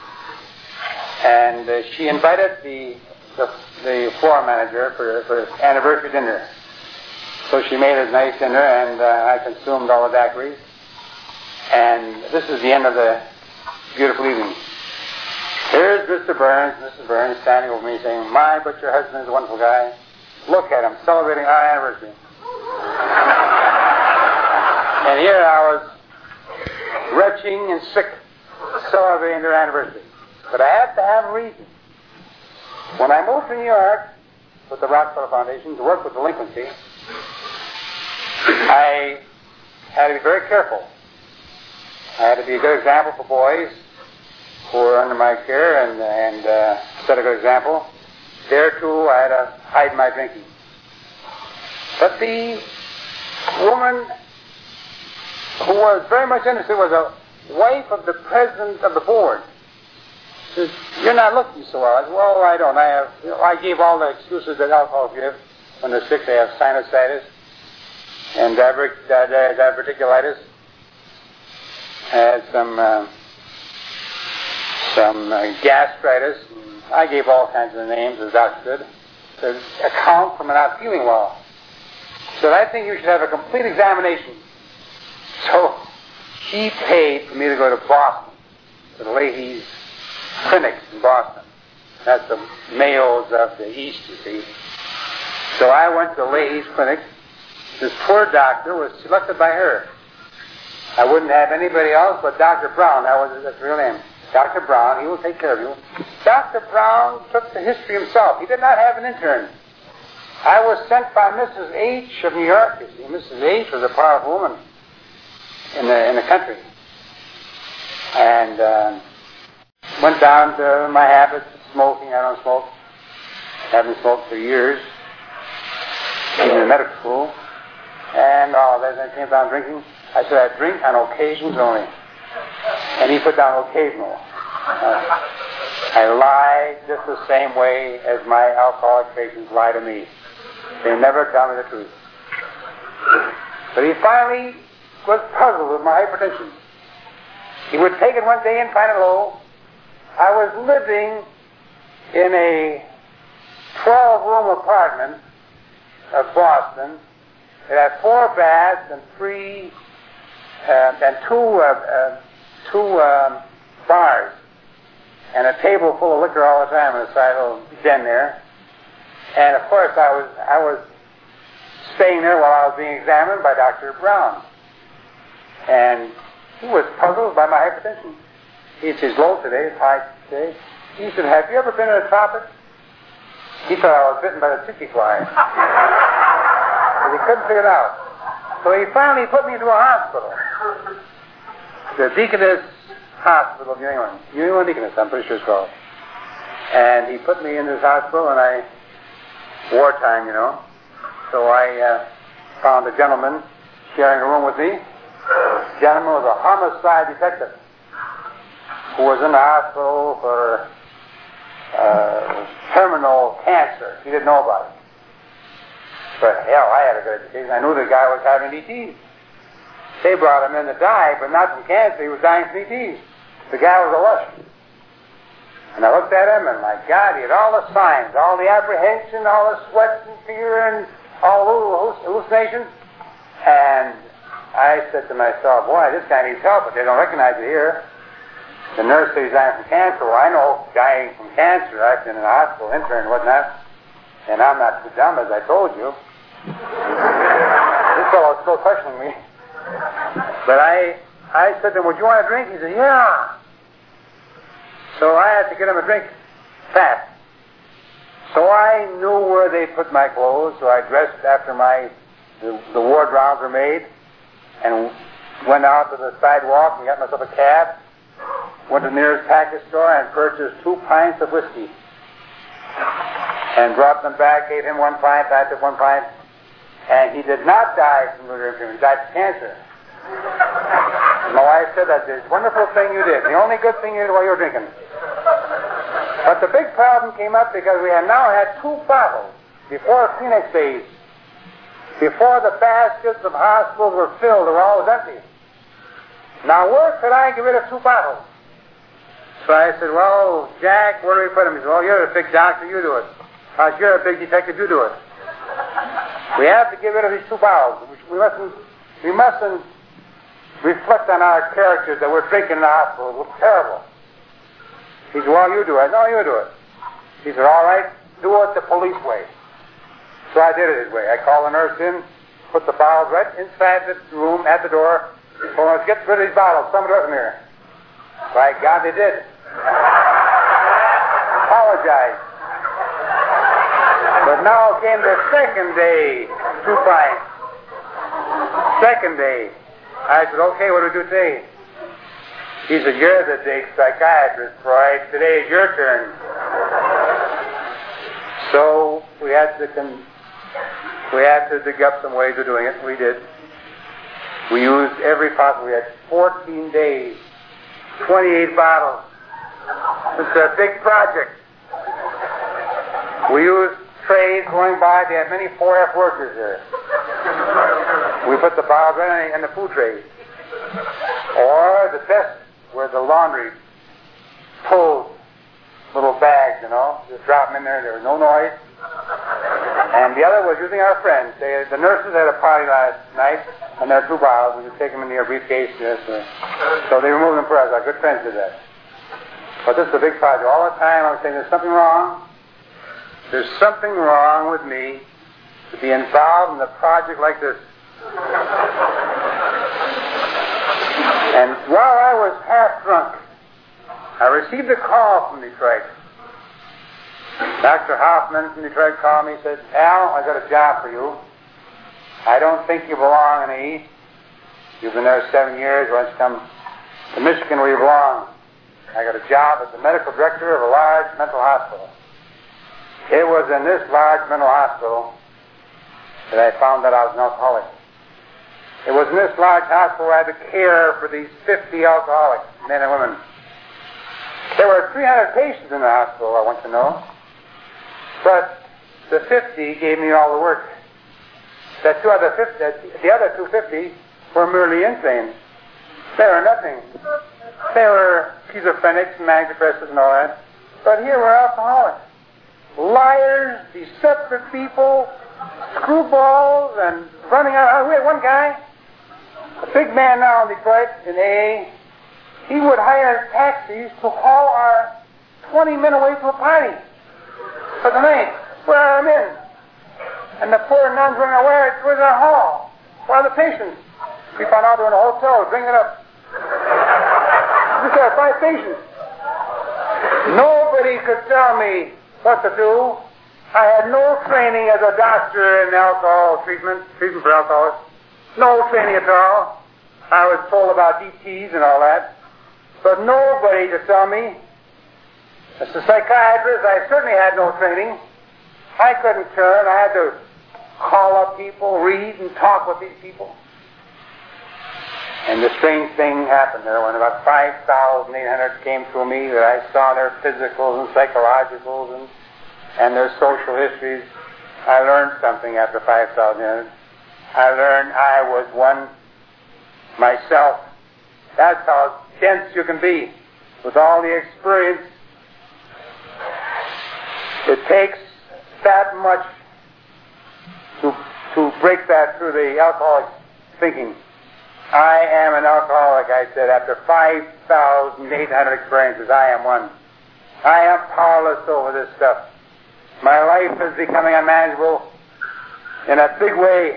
S1: and uh, she invited the, the the floor manager for for his anniversary dinner. So she made a nice dinner, and uh, I consumed all the daiquiris. And this is the end of the beautiful evening. Here's Mister Burns, Missus Burns, standing over me saying, "My, but your husband is a wonderful guy. Look at him, celebrating our anniversary." And here I was, retching and sick, celebrating their anniversary. But I had to have a reason. When I moved to New York with the Rockefeller Foundation to work with delinquency, I had to be very careful. I had to be a good example for boys who were under my care and, and uh, set a good example. There, too, I had to hide my drinking. But the woman who was very much interested was a wife of the president of the board. She said, "You're not looking so well." I said, "Well, I don't. I have, you know, I gave all the excuses that alcohol give. When they're sick, they have sinusitis and divert, di- di- diverticulitis. I had some uh, some uh, gastritis. And I gave all kinds of names, as doctor did, to account for my not feeling well. So I think you should have a complete examination." So she paid for me to go to Boston, to the Leahy's clinic in Boston. That's the Mayos of the East, you see. So I went to Leahy's clinic. This poor doctor was selected by her. I wouldn't have anybody else but Doctor Brown. That was his real name. Doctor Brown, he will take care of you. Doctor Brown took the history himself. He did not have an intern. I was sent by Missus H of New York. You see, Missus H was a powerful woman in the in the country, and uh, went down to my habits of smoking. I don't smoke. Haven't smoked for years, even in medical school. And all that, I came down drinking. I said I drink on occasions only, and he put down occasional. Uh, I lie just the same way as my alcoholic patients lie to me. They never tell me the truth. But he finally was puzzled with my hypertension. He would take it one day and find it low. I was living in a twelve-room apartment of Boston. It had four baths and three uh, and two uh, uh, two um, bars and a table full of liquor all the time in a side little den there. And of course, I was I was staying there while I was being examined by Doctor Brown. And he was puzzled by my hypertension. It's his low today, it's high today. He said, "Have you ever been in a tropic?" He thought I was bitten by the tsetse fly. But he couldn't figure it out. So he finally put me into a hospital. The Deaconess Hospital of New England. New England Deaconess, I'm pretty sure it's called. And he put me in this hospital, and I, wartime, you know. So I uh, found a gentleman sharing a room with me. The gentleman was a homicide detective who was in the hospital for uh, terminal cancer. He didn't know about it. But hell, I had a good education. I knew the guy was having E Ts. They brought him in to die, but not from cancer. He was dying from E Ts. The guy was a lush. And I looked at him, and my God, he had all the signs, all the apprehension, all the sweat and fear, and all the hallucinations. And I said to myself, boy, this guy needs help, but they don't recognize it here. The nurse said he's dying from cancer. Well, I know dying from cancer. I've been in a hospital, intern and whatnot. And I'm not too dumb, as I told you. This fellow was still questioning me. But I I said to him, would you want a drink? He said, yeah. So I had to get him a drink fast. So I knew where they put my clothes, so I dressed after my the, the ward rounds were made, and went out to the sidewalk and got myself a cab, went to the nearest package store and purchased two pints of whiskey, and brought them back, gave him one pint, I took one pint, and he did not die from liver improvement, he died from cancer. My wife said that this wonderful thing you did, the only good thing you did while you were drinking. But the big problem came up because we had now had two bottles before Phoenix days. Before the baskets of hospitals were filled, they were always empty. Now where could I get rid of two bottles? So I said, well, Jack, where do we put them? He said, well, you're a big doctor, you do it. I said, you're a big detective, you do it. We have to get rid of these two bottles. We mustn't, we mustn't reflect on our characters that we're drinking in the hospital. It looks terrible. He said, well, you do it. No, you do it. He said, all right, do it the police way. So I did it his way. I called the nurse in, put the bottles right inside the room at the door. Told her, let's get rid of these bottles. Somebody do it from here. By God, they did. Apologize. But now came the second day, two pints. Second day. I said, okay, what do we do today? He said, you're the big psychiatrist, Freud. Today is your turn. So we had to con- we had to dig up some ways of doing it. We did. We used every possible. We had fourteen days, twenty-eight bottles. It's a big project. We used trays going by. They had many four F workers there. We put the bottles right in the food trays. Or the best were the laundry pulled little bags, you know. Just drop them in there. There was no noise. And the other was using our friends. They, the nurses had a party last night, and there were two bottles. We could take them into your briefcase. Yes, uh, so they removed them for us. Our good friends did that. But this is a big project. All the time I was saying, there's something wrong. There's something wrong with me to be involved in a project like this. And while I was half drunk, I received a call from Detroit. Doctor Hoffman from Detroit called me and said, Al, I got a job for you. I don't think you belong in the East. You've been there seven years. Why don't you come to Michigan where you belong? I got a job as the medical director of a large mental hospital. It was in this large mental hospital that I found that I was an alcoholic. It was in this large hospital where I had to care for these fifty alcoholics, men and women. There were three hundred patients in the hospital, I want to know. But the fifty gave me all the work. The, two other fifty, the other two hundred fifty were merely insane. They were nothing. They were schizophrenics and manic depressives and all that. But here were alcoholics. Liars, deceptive people, screwballs, and running out. We had one guy, a big man now in Detroit, in A A. He would hire taxis to haul our twenty men away to a party for the night. Where are our men? And the poor nuns were in where, where's our hall? Where are the patients? We found out they were in a hotel. Bring it up. We said, five patients. Nobody could tell me what to do. I had no training as a doctor in alcohol treatment, treatment for alcoholics. No training at all. I was told about D Ts and all that. But nobody to tell me. As a psychiatrist, I certainly had no training. I couldn't turn. I had to call up people, read and talk with these people. And the strange thing happened there when about five thousand eight hundred came to me that I saw their physicals and psychologicals and, and their social histories. I learned something after five thousand eight hundred. I learned I was one myself. That's how dense you can be with all the experience. It takes that much to, to break that through the alcoholic thinking. I am an alcoholic, I said, after five thousand eight hundred experiences. I am one. I am powerless over this stuff. My life is becoming unmanageable in a big way.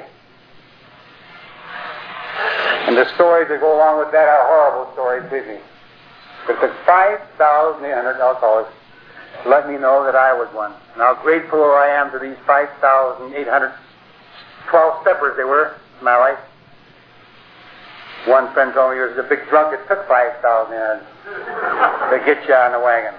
S1: And the stories that go along with that are horrible stories, believe me. But it took five thousand eight hundred alcoholics to let me know that I was one. And how grateful I am to these five thousand eight hundred twelve steppers they were in my life. One friend told me he was a big drunk. It took five thousand eight hundred to get you on the wagon.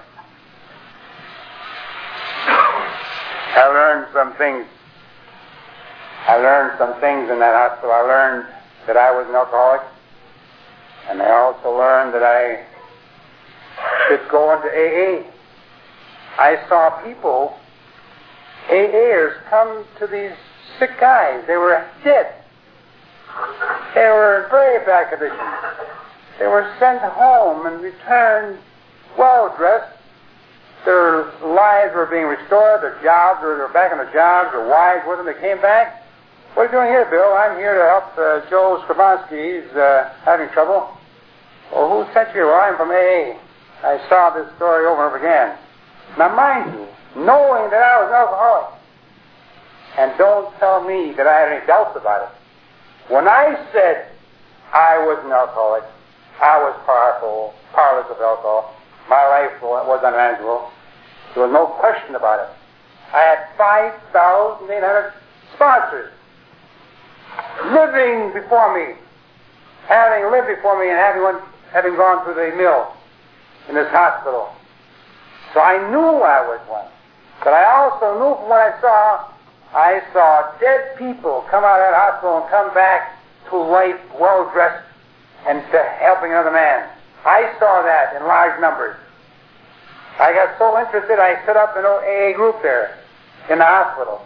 S1: I learned some things. I learned some things in that hospital. I learned that I was an alcoholic. And I also learned that I should go into A A. I saw people, AAers, come to these sick guys. They were dead. They were in very bad condition. They were sent home and returned well-dressed. Their lives were being restored. Their jobs, or they were back on their jobs. Their wives with them. They came back. What are you doing here, Bill? I'm here to help uh, Joe Skrabonsky. He's uh, having trouble. Well, who sent you here? Well, I'm from A A. I saw this story over and over again. Now, mind you, knowing that I was an alcoholic, and don't tell me that I had any doubts about it. When I said I was an alcoholic, I was powerful, powerless of alcohol. My life was unmanageable. There was no question about it. I had five thousand eight hundred sponsors living before me, having lived before me and having, went, having gone through the mill in this hospital. So I knew I was one. But I also knew from what I saw, I saw dead people come out of that hospital and come back to life well-dressed and to helping another man. I saw that in large numbers. I got so interested, I set up an A A group there in the hospital.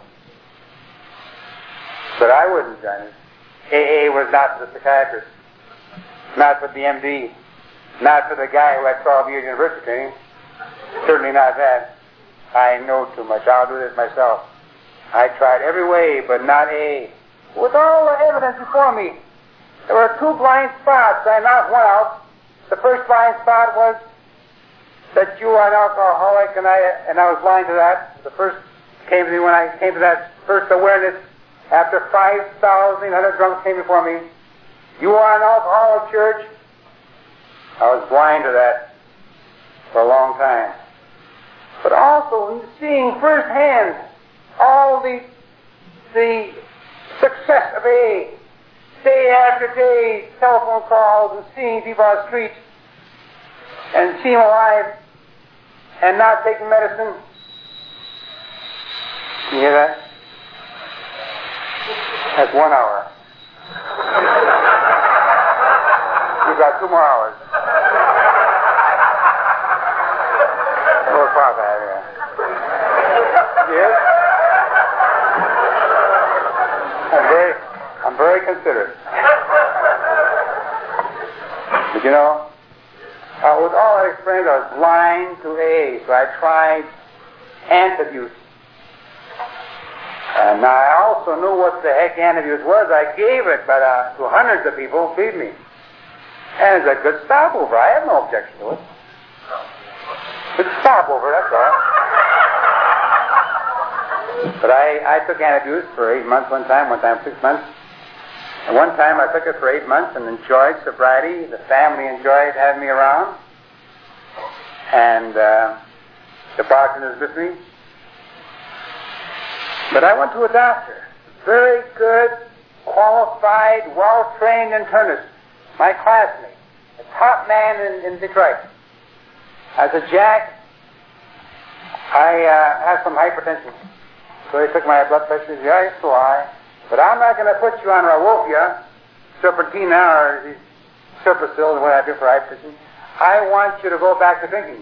S1: But I wouldn't join it. A A was not for the psychiatrist, not for the M D, not for the guy who had twelve years university training. Certainly not that. I know too much. I'll do this myself. I tried every way, but not A. With all the evidence before me, there were two blind spots. I knocked one out. The first blind spot was that you are an alcoholic, and I and I was blind to that. The first came to me when I came to that first awareness after five thousand other drunks came before me. You are an alcoholic, church. I was blind to that for a long time. But also seeing firsthand all the the success of A A, day after day, telephone calls and seeing people on the street and seeing them alive and not taking medicine. You hear that? That's one hour. You've got two more hours. Four o'clock I have here. Yes? I'm very, I'm very considerate. But you know, uh, with all that experience, I was blind to A A, so I tried antabuse. And I also knew what the heck antabuse was. I gave it but, uh, to hundreds of people, feed me. And it's a good stopover. I have no objection to it. Good stopover, that's all. But I, I took antabuse for eight months one time, one time six months. And one time I took it for eight months and enjoyed sobriety. The family enjoyed having me around. And uh, the partner was with me. But I went to a doctor, very good, qualified, well-trained internist, my classmate, a top man in, in Detroit. I said, Jack, I uh, have some hypertension. So he took my blood pressure. He said, yeah, so I. But I'm not going to put you on Rauwolfia, Serpentina, or Serpacil, and what I do for hypertension. I want you to go back to drinking.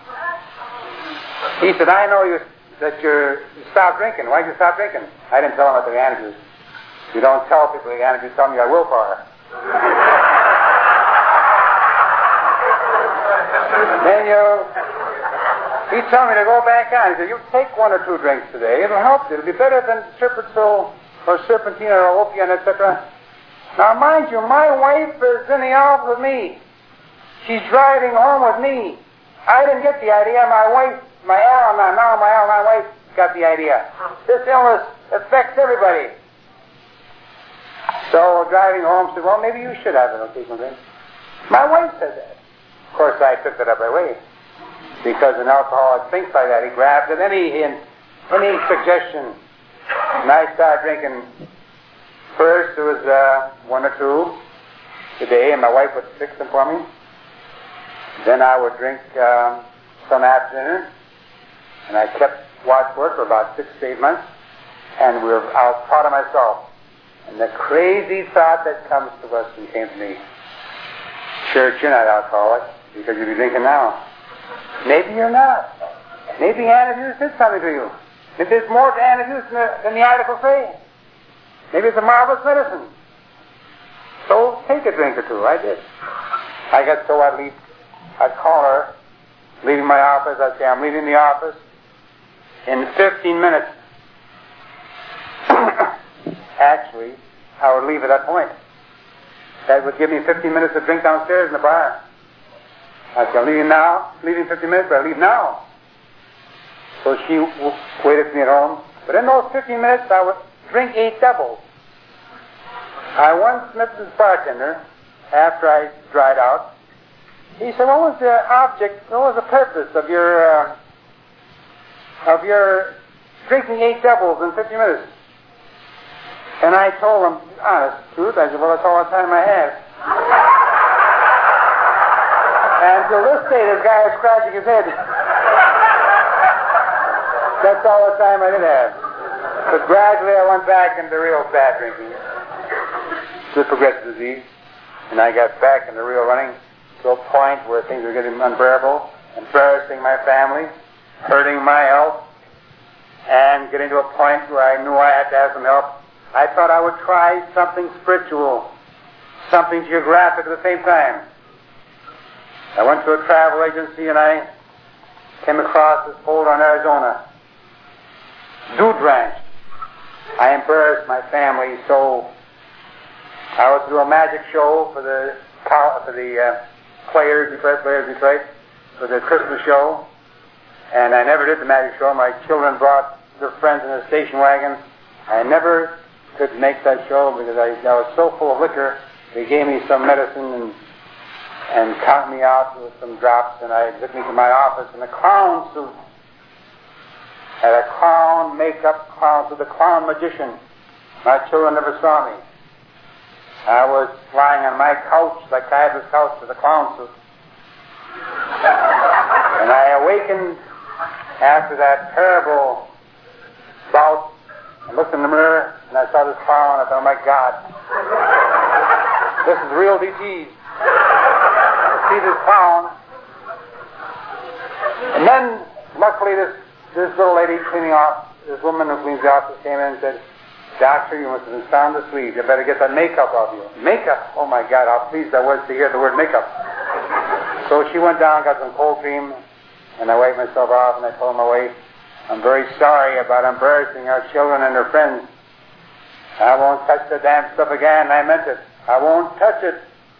S1: He said, I know you that you're, you stopped drinking. Why did you stop drinking? I didn't tell him about the antabuse. You don't tell people the antabuse, tell them you got willpower. Then you, he told me to go back on. He said, you take one or two drinks today. It'll help you. It'll be better than Serpacil or Serpentina or Opium, et cetera. Now, mind you, my wife is in the Alps with me. She's driving home with me. I didn't get the idea. My wife, my Al-Anon, now my Al-Anon wife got the idea. This illness affects everybody. So, driving home, said, well, maybe you should have an occasional drink. My wife said that. course, I took that up right away. Because an alcoholic thinks like that. He grabs at any hint, any suggestion. And I started drinking. First, there was uh, one or two a day, and my wife would fix them for me. Then I would drink um, some after dinner. And I kept watch for it for about six to eight months. And we were, I was proud of myself. And the crazy thought that comes to us and came to me, church, you're not alcoholic because you'll be drinking now. Maybe you're not. Maybe antijuice did something to you. Maybe there's more to antijuice than the, than the articles say. Maybe it's a marvelous medicine. So take a drink or two. I did. I got so I'd leave, I'd call her, leaving my office. I'd say, I'm leaving the office in fifteen minutes. Actually, I would leave at that point. That would give me fifteen minutes to drink downstairs in the bar. I said, I'm leaving now, leaving fifteen minutes, but I leave now. So she w- waited for me at home. But in those fifteen minutes, I would drink eight doubles. I once met this bartender after I dried out. He said, what was the object, what was the purpose of your, uh, of your drinking eight doubles in fifteen minutes? And I told him, honest truth, I said, well, that's all the time I have. And till this day, this guy is scratching his head. That's all the time I did have. But gradually I went back into real bad drinking. With progressive disease. And I got back into real running to a point where things were getting unbearable, embarrassing my family, hurting my health, and getting to a point where I knew I had to have some help. I thought I would try something spiritual, something geographic at the same time. I went to a travel agency and I came across this folder on Arizona. Dude Ranch. I embarrassed my family, so I was to do a magic show for the for the uh, players, Detroit players, Detroit, for the Christmas show. And I never did the magic show. My children brought their friends in a station wagon. I never could make that show because I, I was so full of liquor. They gave me some medicine and and counted me out with some drops, and I took me to my office in a clown suit. Had a clown makeup clown suit, the clown magician. My children never saw me. I was lying on my couch, like I had this couch with a clown suit. And I awakened after that terrible bout. I looked in the mirror and I saw this clown. I thought, oh my God, this is real disease. I see this clown. And then, luckily, this, this little lady cleaning off, this woman who cleans the office came in and said, Doctor, you must have been sound asleep. You better get that makeup off you. Makeup? Oh my God, how pleased I was to hear the word makeup. So she went down, got some cold cream, and I wiped myself off, and I told my wife, I'm very sorry about embarrassing our children and their friends. I won't touch the damn stuff again. I meant it. I won't touch it.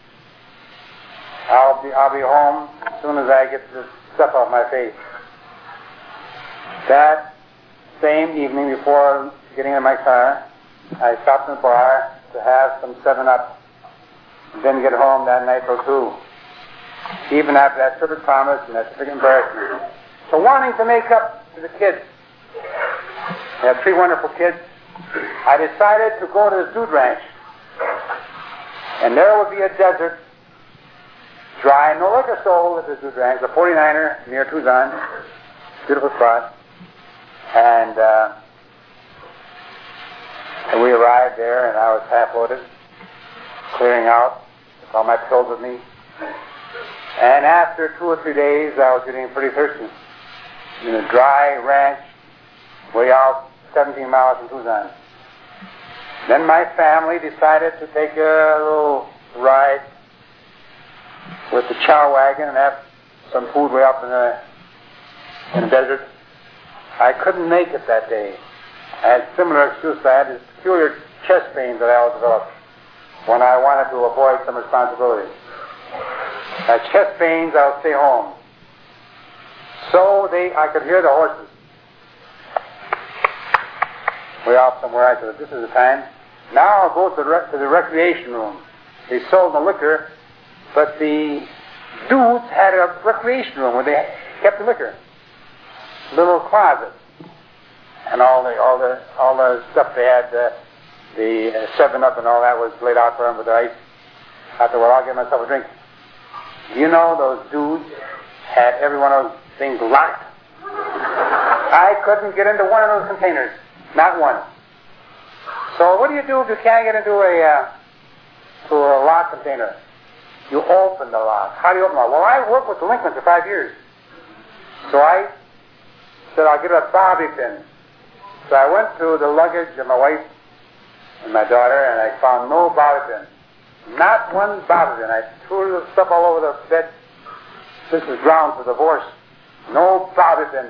S1: I'll be I'll be home as soon as I get this stuff off my face. That same evening, before getting in my car, I stopped in the bar to have some seven up, and then get home that night or two. Even after that terrific promise and that terrific embarrassment. So wanting to make up to the kids, I have three wonderful kids, I decided to go to the Dude Ranch. And there would be a desert, dry, no liquor sold at the Dude Ranch, a forty-niner near Tucson, beautiful spot. And, uh, and we arrived there, and I was half loaded, clearing out, took all my pills with me. And after two or three days, I was getting pretty thirsty. In a dry ranch, way out seventeen miles from Tucson. Then my family decided to take a little ride with the chow wagon and have some food way up in the, in the desert. I couldn't make it that day. I had similar excuse. I had this peculiar chest pain that I always developed when I wanted to avoid some responsibility. I had chest pains, I would stay home. So they, I could hear the horses way off somewhere. I said, this is the time. Now I'll go to the, rec- to the recreation room. They sold the liquor, but the dudes had a recreation room where they kept the liquor. Little closet. And all the all the all the stuff they had, uh, the uh, Seven Up and all that was laid out for them with the ice. I thought, well, I'll get myself a drink. You know, those dudes had every one of those things locked. I couldn't get into one of those containers, not one. So what do you do if you can't get into a uh, to a locked container? You open the lock. How do you open the lock? Well, I worked with delinquents for five years, so I said I'll get a bobby pin. So I went through the luggage of my wife and my daughter, and I found no bobby pin. Not one bobby pin. I threw the stuff all over the bed. This is ground for divorce. No bobby pin.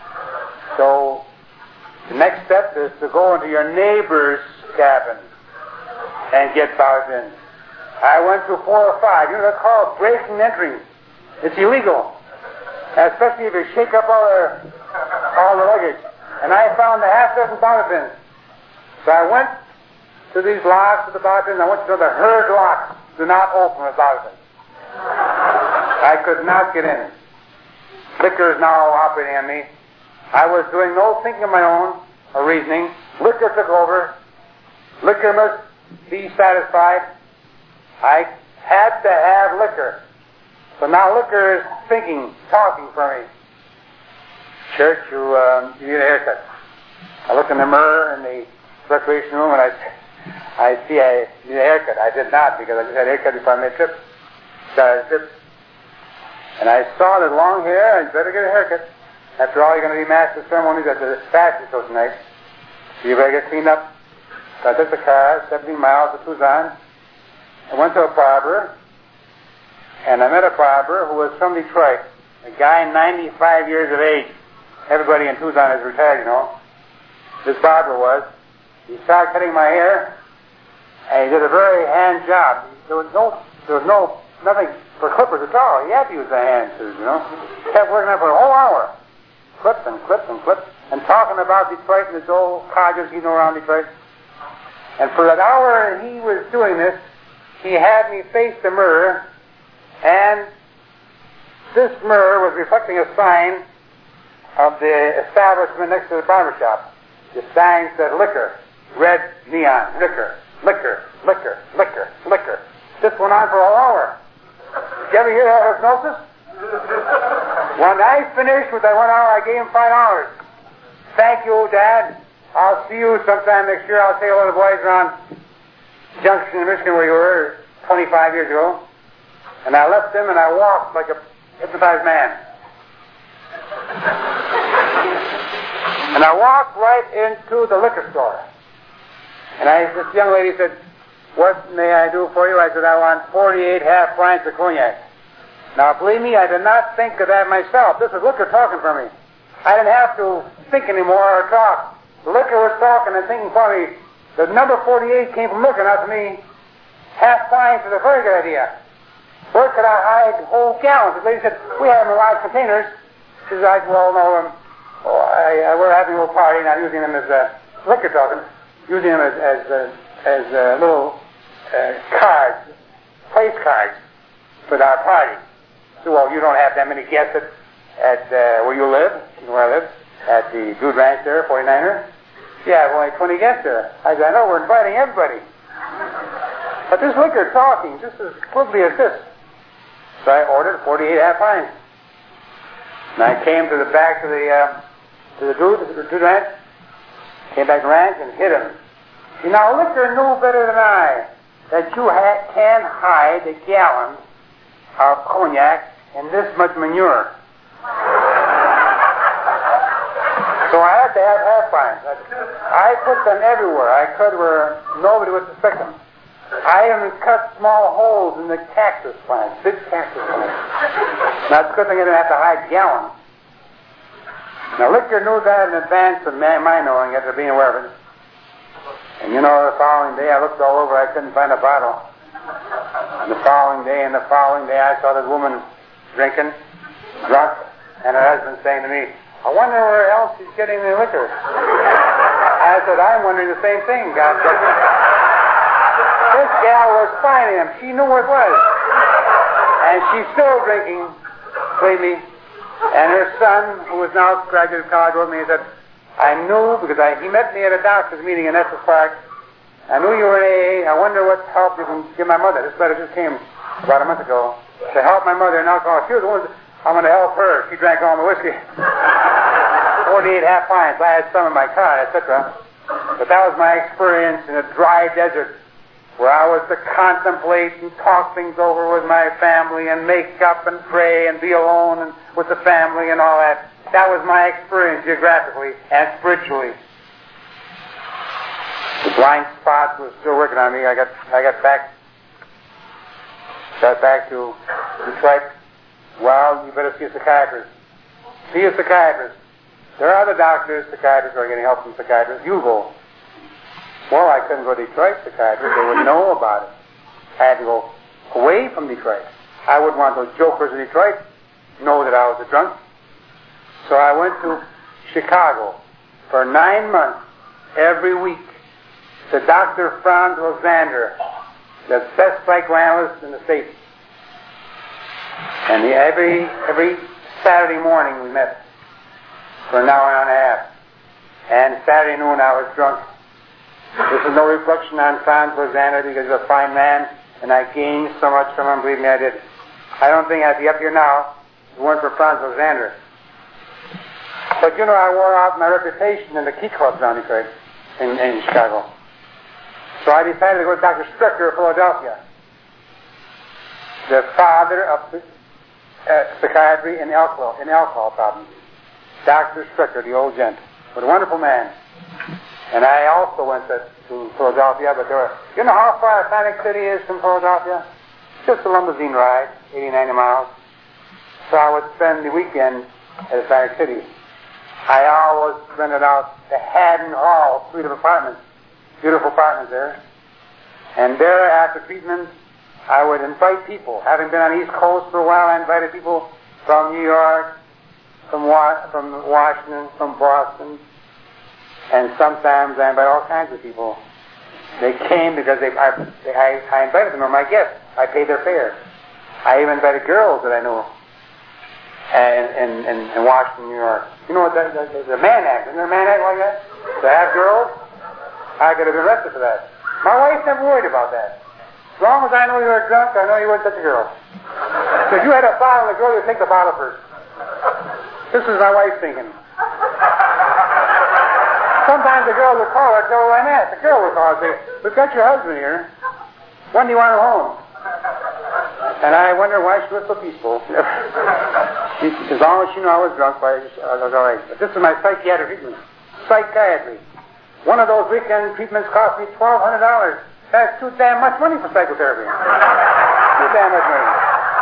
S1: So the next step is to go into your neighbor's cabin and get bobby pins. I went through four or five. You know, they're called breaking and entering. It's illegal, especially if you shake up all the all the luggage. And I found a half dozen bobby pins. So I went to these locks with the bobby pins. I went to the herd locks. Do not open with bobby pins. I could not get in. Liquor is now operating on me. I was doing no thinking of my own or reasoning. Liquor took over. Liquor must be satisfied. I had to have liquor. So now liquor is thinking, talking for me. Church, you, um, you need a haircut. I look in the mirror in the recreation room and I, I see I need a haircut. I did not because I just had a haircut before I made a trip. Got a trip. And I saw that long hair, I'd better get a haircut. After all, you're going to be master ceremonies at the fashion show tonight. So you better get cleaned up. So I took the car, seventeen miles to Tucson. I went to a barber, and I met a barber who was from Detroit. A guy ninety-five years of age. Everybody in Tucson is retired, you know. This barber was. He started cutting my hair, and he did a very hand job. There was no, there was no, nothing for clippers at all. He had to use the hand scissors, you know. He kept working on for a whole hour. Clip and clip and clip, and talking about Detroit and his old codgers, you know, around Detroit. And for an hour he was doing this, he had me face the mirror, and this mirror was reflecting a sign of the establishment next to the barber shop. The sign said liquor, red neon, liquor, liquor, liquor, liquor, liquor. This went on for a whole hour. Did you ever hear that hypnosis? When I finished with that one hour, I gave him five dollars. Thank you, Dad. I'll see you sometime next year. I'll say hello to the boys around Junction in Michigan where you were twenty-five years ago. And I left him and I walked like a hypnotized man. And I walked right into the liquor store. And I, this young lady said, "What may I do for you?" I said, "I want forty-eight half pints of cognac." Now, believe me, I did not think of that myself. This was liquor talking for me. I didn't have to think anymore or talk. The liquor was talking and thinking for me. The number forty-eight came from liquor, not from me. Half pints is a very good idea. Where could I hide whole gallons? The lady said, "We have them in large containers." She said, "I well know them. Oh, I, I, we're having a little party, not using them as uh, liquor talking, using them as as, uh, as uh, little uh, cards, place cards for our party." So, well, you don't have that many guests at, at uh, where you live, where I live, at the Dude Ranch there, forty-niner. Yeah, I have only twenty guests there. I said, "I know, we're inviting everybody." But this liquor talking, just as quickly as this. So I ordered forty-eight half pints. And I came to the back of the, uh, to the Dude, the Dude Ranch, came back to the ranch and hit him. See, now liquor knew better than I that you ha- can hide a gallon of cognac and this much manure. So I had to have half pints. I put them everywhere I could where nobody would suspect them. I even cut small holes in the cactus plants, big cactus plants. Now it's a good thing I didn't have to hide gallons. Now liquor knew that in advance of my knowing it or being aware of it. And you know, the following day I looked all over, I couldn't find a bottle. And the following day and the following day, I saw this woman drinking, drunk, and her husband saying to me, "I wonder where else she's getting the liquor." I said, "I'm wondering the same thing, God bless her." This gal was finding him. She knew where it was. And she's still drinking, believe me. And her son, who is now graduate of college, wrote me and said, I knew, because I, he met me at a doctor's meeting in Estes Park. I knew you were in A A. I wonder what help you can give my mother. This letter just came about a month ago to help my mother in alcohol. She was the one that, I'm going to help her. She drank all my whiskey. forty-eight half pints. I had some in my car, et cetera. But that was my experience in a dry desert where I was to contemplate and talk things over with my family and make up and pray and be alone and with the family and all that. That was my experience geographically and spiritually. The blind spot was still working on me. I got I got back got back to Detroit. Well, you better see a psychiatrist. See a psychiatrist. There are other doctors, psychiatrists who are getting help from psychiatrists. You go. Well, I couldn't go to Detroit, psychiatrists. They would know about it. I had to go away from Detroit. I wouldn't want those jokers in Detroit know that I was a drunk. So I went to Chicago for nine months, every week, to Doctor Franz Alexander, the best psychoanalyst in the States. And the, every every Saturday morning we met for an hour and a half. And Saturday noon I was drunk. This is no reflection on Franz Alexander because he's a fine man, and I gained so much from him. Believe me, I did. I don't think I'd be up here now if it weren't for Franz Alexander. But you know, I wore out my reputation in the key clubs down Detroit, in, in Chicago. So I decided to go to Doctor Stricker of Philadelphia, the father of uh, psychiatry in alcohol, in alcohol problems. Doctor Stricker, the old gent, was a wonderful man. And I also went to, to Philadelphia, but there were, you know how far Atlantic City is from Philadelphia? Just a limousine ride, eighty, ninety miles. So I would spend the weekend at Atlantic City. I always rented out the Haddon Hall suite of apartments, beautiful apartments there. And there, after treatment, I would invite people. Having been on the East Coast for a while, I invited people from New York, from Wa- from Washington, from Boston, and sometimes I invite all kinds of people. They came because they, I, they, I, I invited them, they were my guests. I paid their fare. I even invited girls that I knew in, in, in, in Washington, New York. You know what, the, the, the Mann Act, isn't there a Mann Act like that? To have girls? I could have been arrested for that. My wife never worried about that. As long as I know you were drunk, I know you weren't such a girl. So if you had a bottle, the girl would take the bottle first. This is my wife thinking. Sometimes the girl would call her, tell her I'm at. The girl would call her and say, we've got your husband here. When do you want him home? And I wonder why she was so peaceful. As long as she knew I was drunk, I was all right. But this is my psychiatric treatment. Psychiatry. One of those weekend treatments cost me twelve hundred dollars. That's too damn much money for psychotherapy. Too damn much money.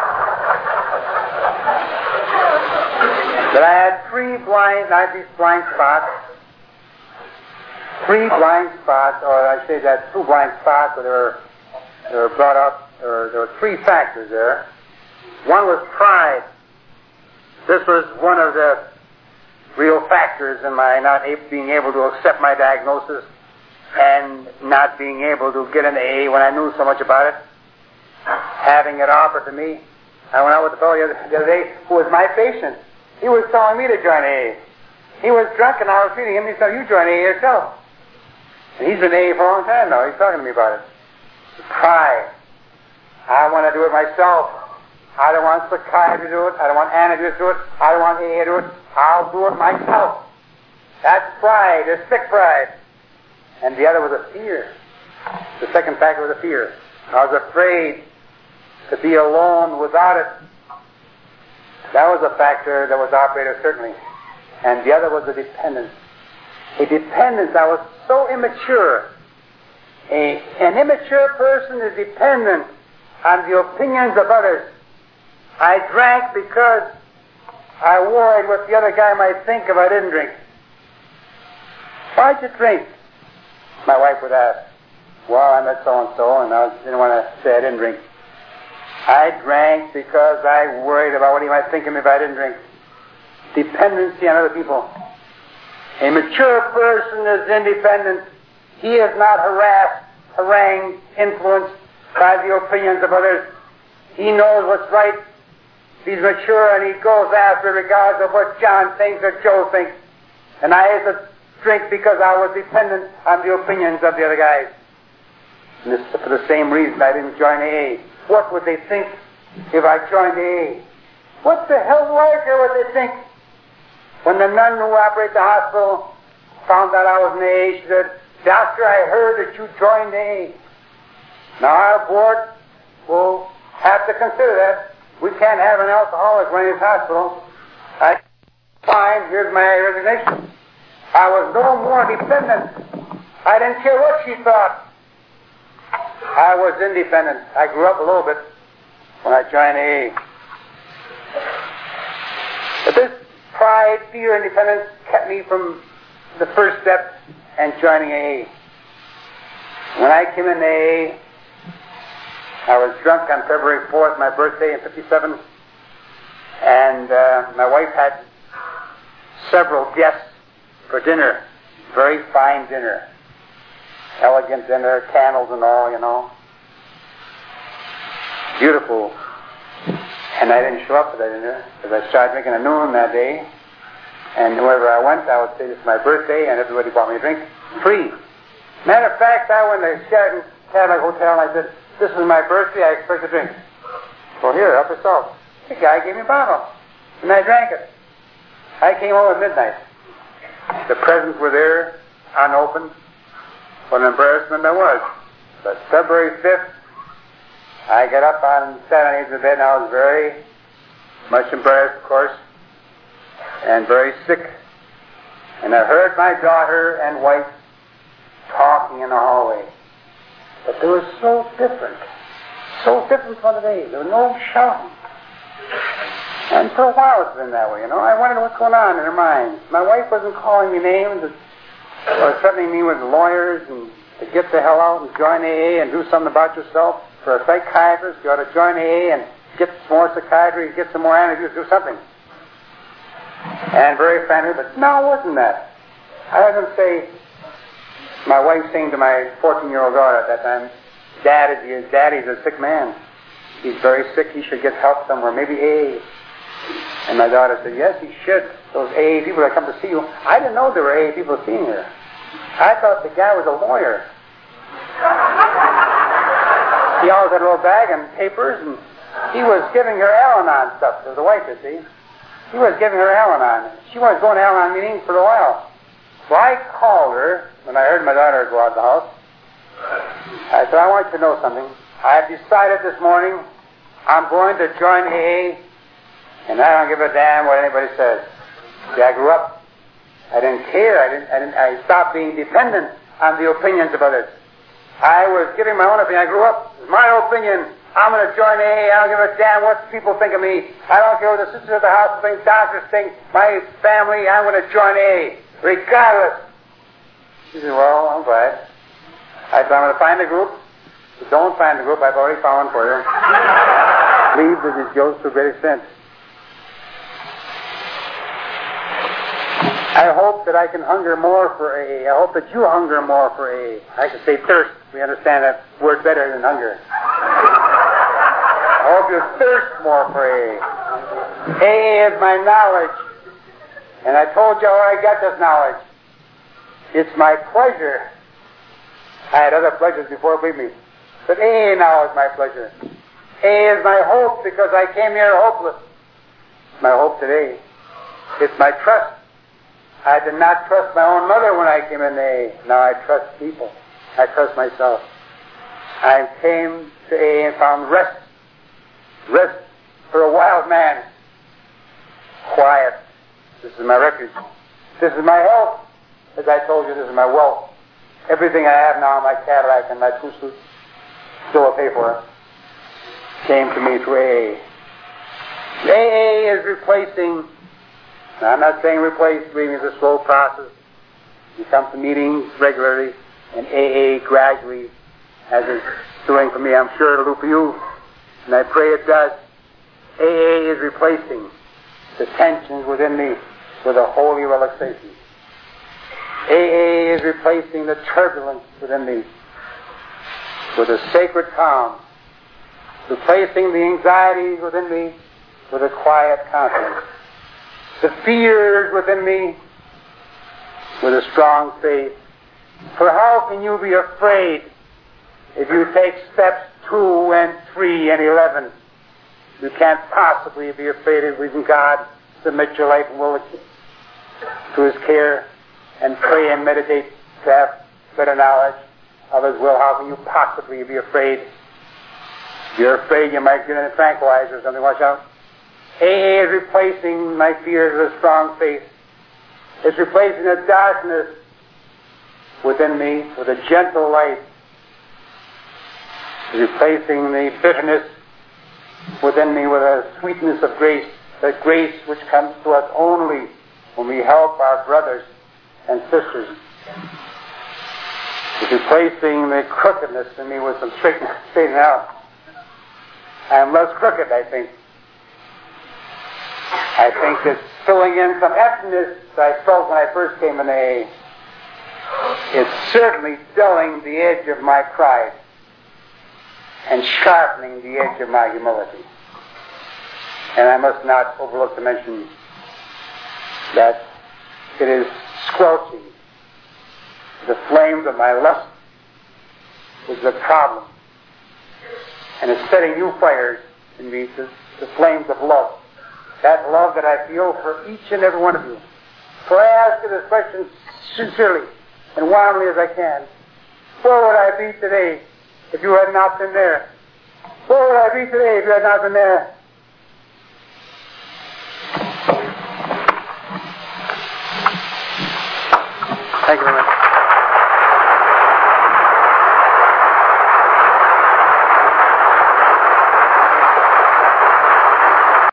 S1: But I had three blind, I had these blind spots. Three blind spots, or I say that two blind spots, but they were, they were brought up, there were, there were three factors there. One was pride. This was one of the real factors in my not being able to accept my diagnosis and not being able to get into A A when I knew so much about it. Having it offered to me. I went out with the fellow the other day who was my patient. He was telling me to join A A. He was drunk and I was treating him. He said, you join A A yourself. And he's been in A A for a long time now. He's talking to me about it. Pride. I want to do it myself. I don't want psychiatry to do it. I don't want Anna to do it. I don't want A A to do it. I'll do it myself. That's pride. It's sick pride. And the other was a fear. The second factor was a fear. I was afraid to be alone without it. That was a factor that was operative, certainly. And the other was a dependence. A dependence. I was so immature. A, an immature person is dependent on the opinions of others. I drank because I worried what the other guy might think if I didn't drink. Why'd you drink? My wife would ask. Well, I met so-and-so, and I didn't want to say I didn't drink. I drank because I worried about what he might think of me if I didn't drink. Dependency on other people. A mature person is independent. He is not harassed, harangued, influenced by the opinions of others. He knows what's right. He's mature, and he goes after regardless of what John thinks or Joe thinks. And I had to drink because I was dependent on the opinions of the other guys. And this, for the same reason, I didn't join A A. What would they think if I joined A A? What the hell do I care what they think? When the nun who operated the hospital found out I was in A A, she said, "Doctor, I heard that you joined A A. Now our board will have to consider that. We can't have an alcoholic running this hospital." I fine, here's my resignation. I was no more dependent. I didn't care what she thought. I was independent. I grew up a little bit when I joined A A. But this pride, fear, and independence kept me from the first step and joining A A. When I came in A A, I was drunk on February fourth, my birthday in fifty-seven, and uh, my wife had several guests for dinner, very fine dinner, elegant dinner, candles and all, you know, beautiful. And I didn't show up for that dinner because I started drinking at noon that day, and wherever I went, I would say this is my birthday, and everybody bought me a drink free. Matter of fact, I went to Sheraton Cadillac Hotel, and I said, "This is my birthday, I expect a drink." "Well, here, help yourself." The guy gave me a bottle, and I drank it. I came home at midnight. The presents were there, unopened. What an embarrassment I was. But February fifth, I got up on Saturday in bed, and I was very much embarrassed, of course, and very sick. And I heard my daughter and wife talking in the hallway. But they were so different. So different from today. There was no shouting. And for a while it's been that way, you know. I wondered what's going on in her mind. My wife wasn't calling me names or threatening me with lawyers and to get the hell out and join A A and do something about yourself. For a psychiatrist, you ought to join A A and get some more psychiatry, get some more energy, do something. And very friendly, but no, it wasn't that. I heard them say, my wife saying to my fourteen-year-old daughter at that time, Dad, is Daddy's a sick man. He's very sick. He should get help somewhere, maybe A A. And my daughter said, yes, he should. Those A A people that come to see you. I didn't know there were A A people seeing her. I thought the guy was a lawyer. He always had a little bag and papers, and he was giving her Al-Anon stuff to the wife, you see. He was giving her Al-Anon. She was going to Al-Anon meetings for a while. So I called her when I heard my daughter go out of the house. I said, I want you to know something. I have decided this morning I'm going to join A A, and I don't give a damn what anybody says. See, I grew up. I didn't care. I didn't. I didn't. I stopped being dependent on the opinions of others. I was giving my own opinion. I grew up. It's my opinion. I'm going to join A A. I don't give a damn what people think of me. I don't care what the sisters of the house think, doctors think, my family. I'm going to join A A, regardless. She said, well, I'm glad. I said, I'm going to find a group. If you don't find a group, I've already found one for you. Leave that it goes to a great extent. I hope that I can hunger more for A A. I hope that you hunger more for A A. I should say thirst. We understand that word better than hunger. I hope you thirst more for A A. A A is my knowledge. And I told you how I got this knowledge. It's my pleasure. I had other pleasures before, believe me. But A A now is my pleasure. A A is my hope because I came here hopeless. It's my hope today. It's my trust. I did not trust my own mother when I came in A A. Now I trust people. I trust myself. I came to A A and found rest. Rest for a wild man. Quiet. This is my refuge. This is my health. As I told you, this is my wealth. Everything I have now, my Cadillac and my two suits, still will pay for it, came to me through A A. A A is replacing. Now, I'm not saying replace, believe me, it's a slow process. You come to meetings regularly, and A A gradually, as it's doing for me, I'm sure it'll do for you, and I pray it does. A A is replacing the tensions within me with a holy relaxation. A A is replacing the turbulence within me with a sacred calm, replacing the anxieties within me with a quiet confidence, the fears within me with a strong faith. For how can you be afraid if you take steps two and three and eleven? You can't possibly be afraid of reason God. Submit your life and will to His care and pray and meditate to have better knowledge of His will. How can you possibly be afraid? If you're afraid, you might get in a tranquilizer or something. Watch out. A A is replacing my fears with a strong faith. It's replacing the darkness within me with a gentle light. It's replacing the bitterness within me with a sweetness of grace, that grace which comes to us only when we help our brothers and sisters. It's replacing the crookedness in me with some straightening out. I am less crooked, I think. I think it's filling in some emptiness I felt when I first came in A A. It's certainly dulling the edge of my pride and sharpening the edge of my humility. And I must not overlook to mention that it is squelching the flames of my lust, which is a problem, and it's setting new fires in me, the, the flames of love. That love that I feel for each and every one of you. So I ask you this question sincerely and warmly as I can. Where would I be today if you had not been there? Where would I be today if you had not been there? Thank you very much.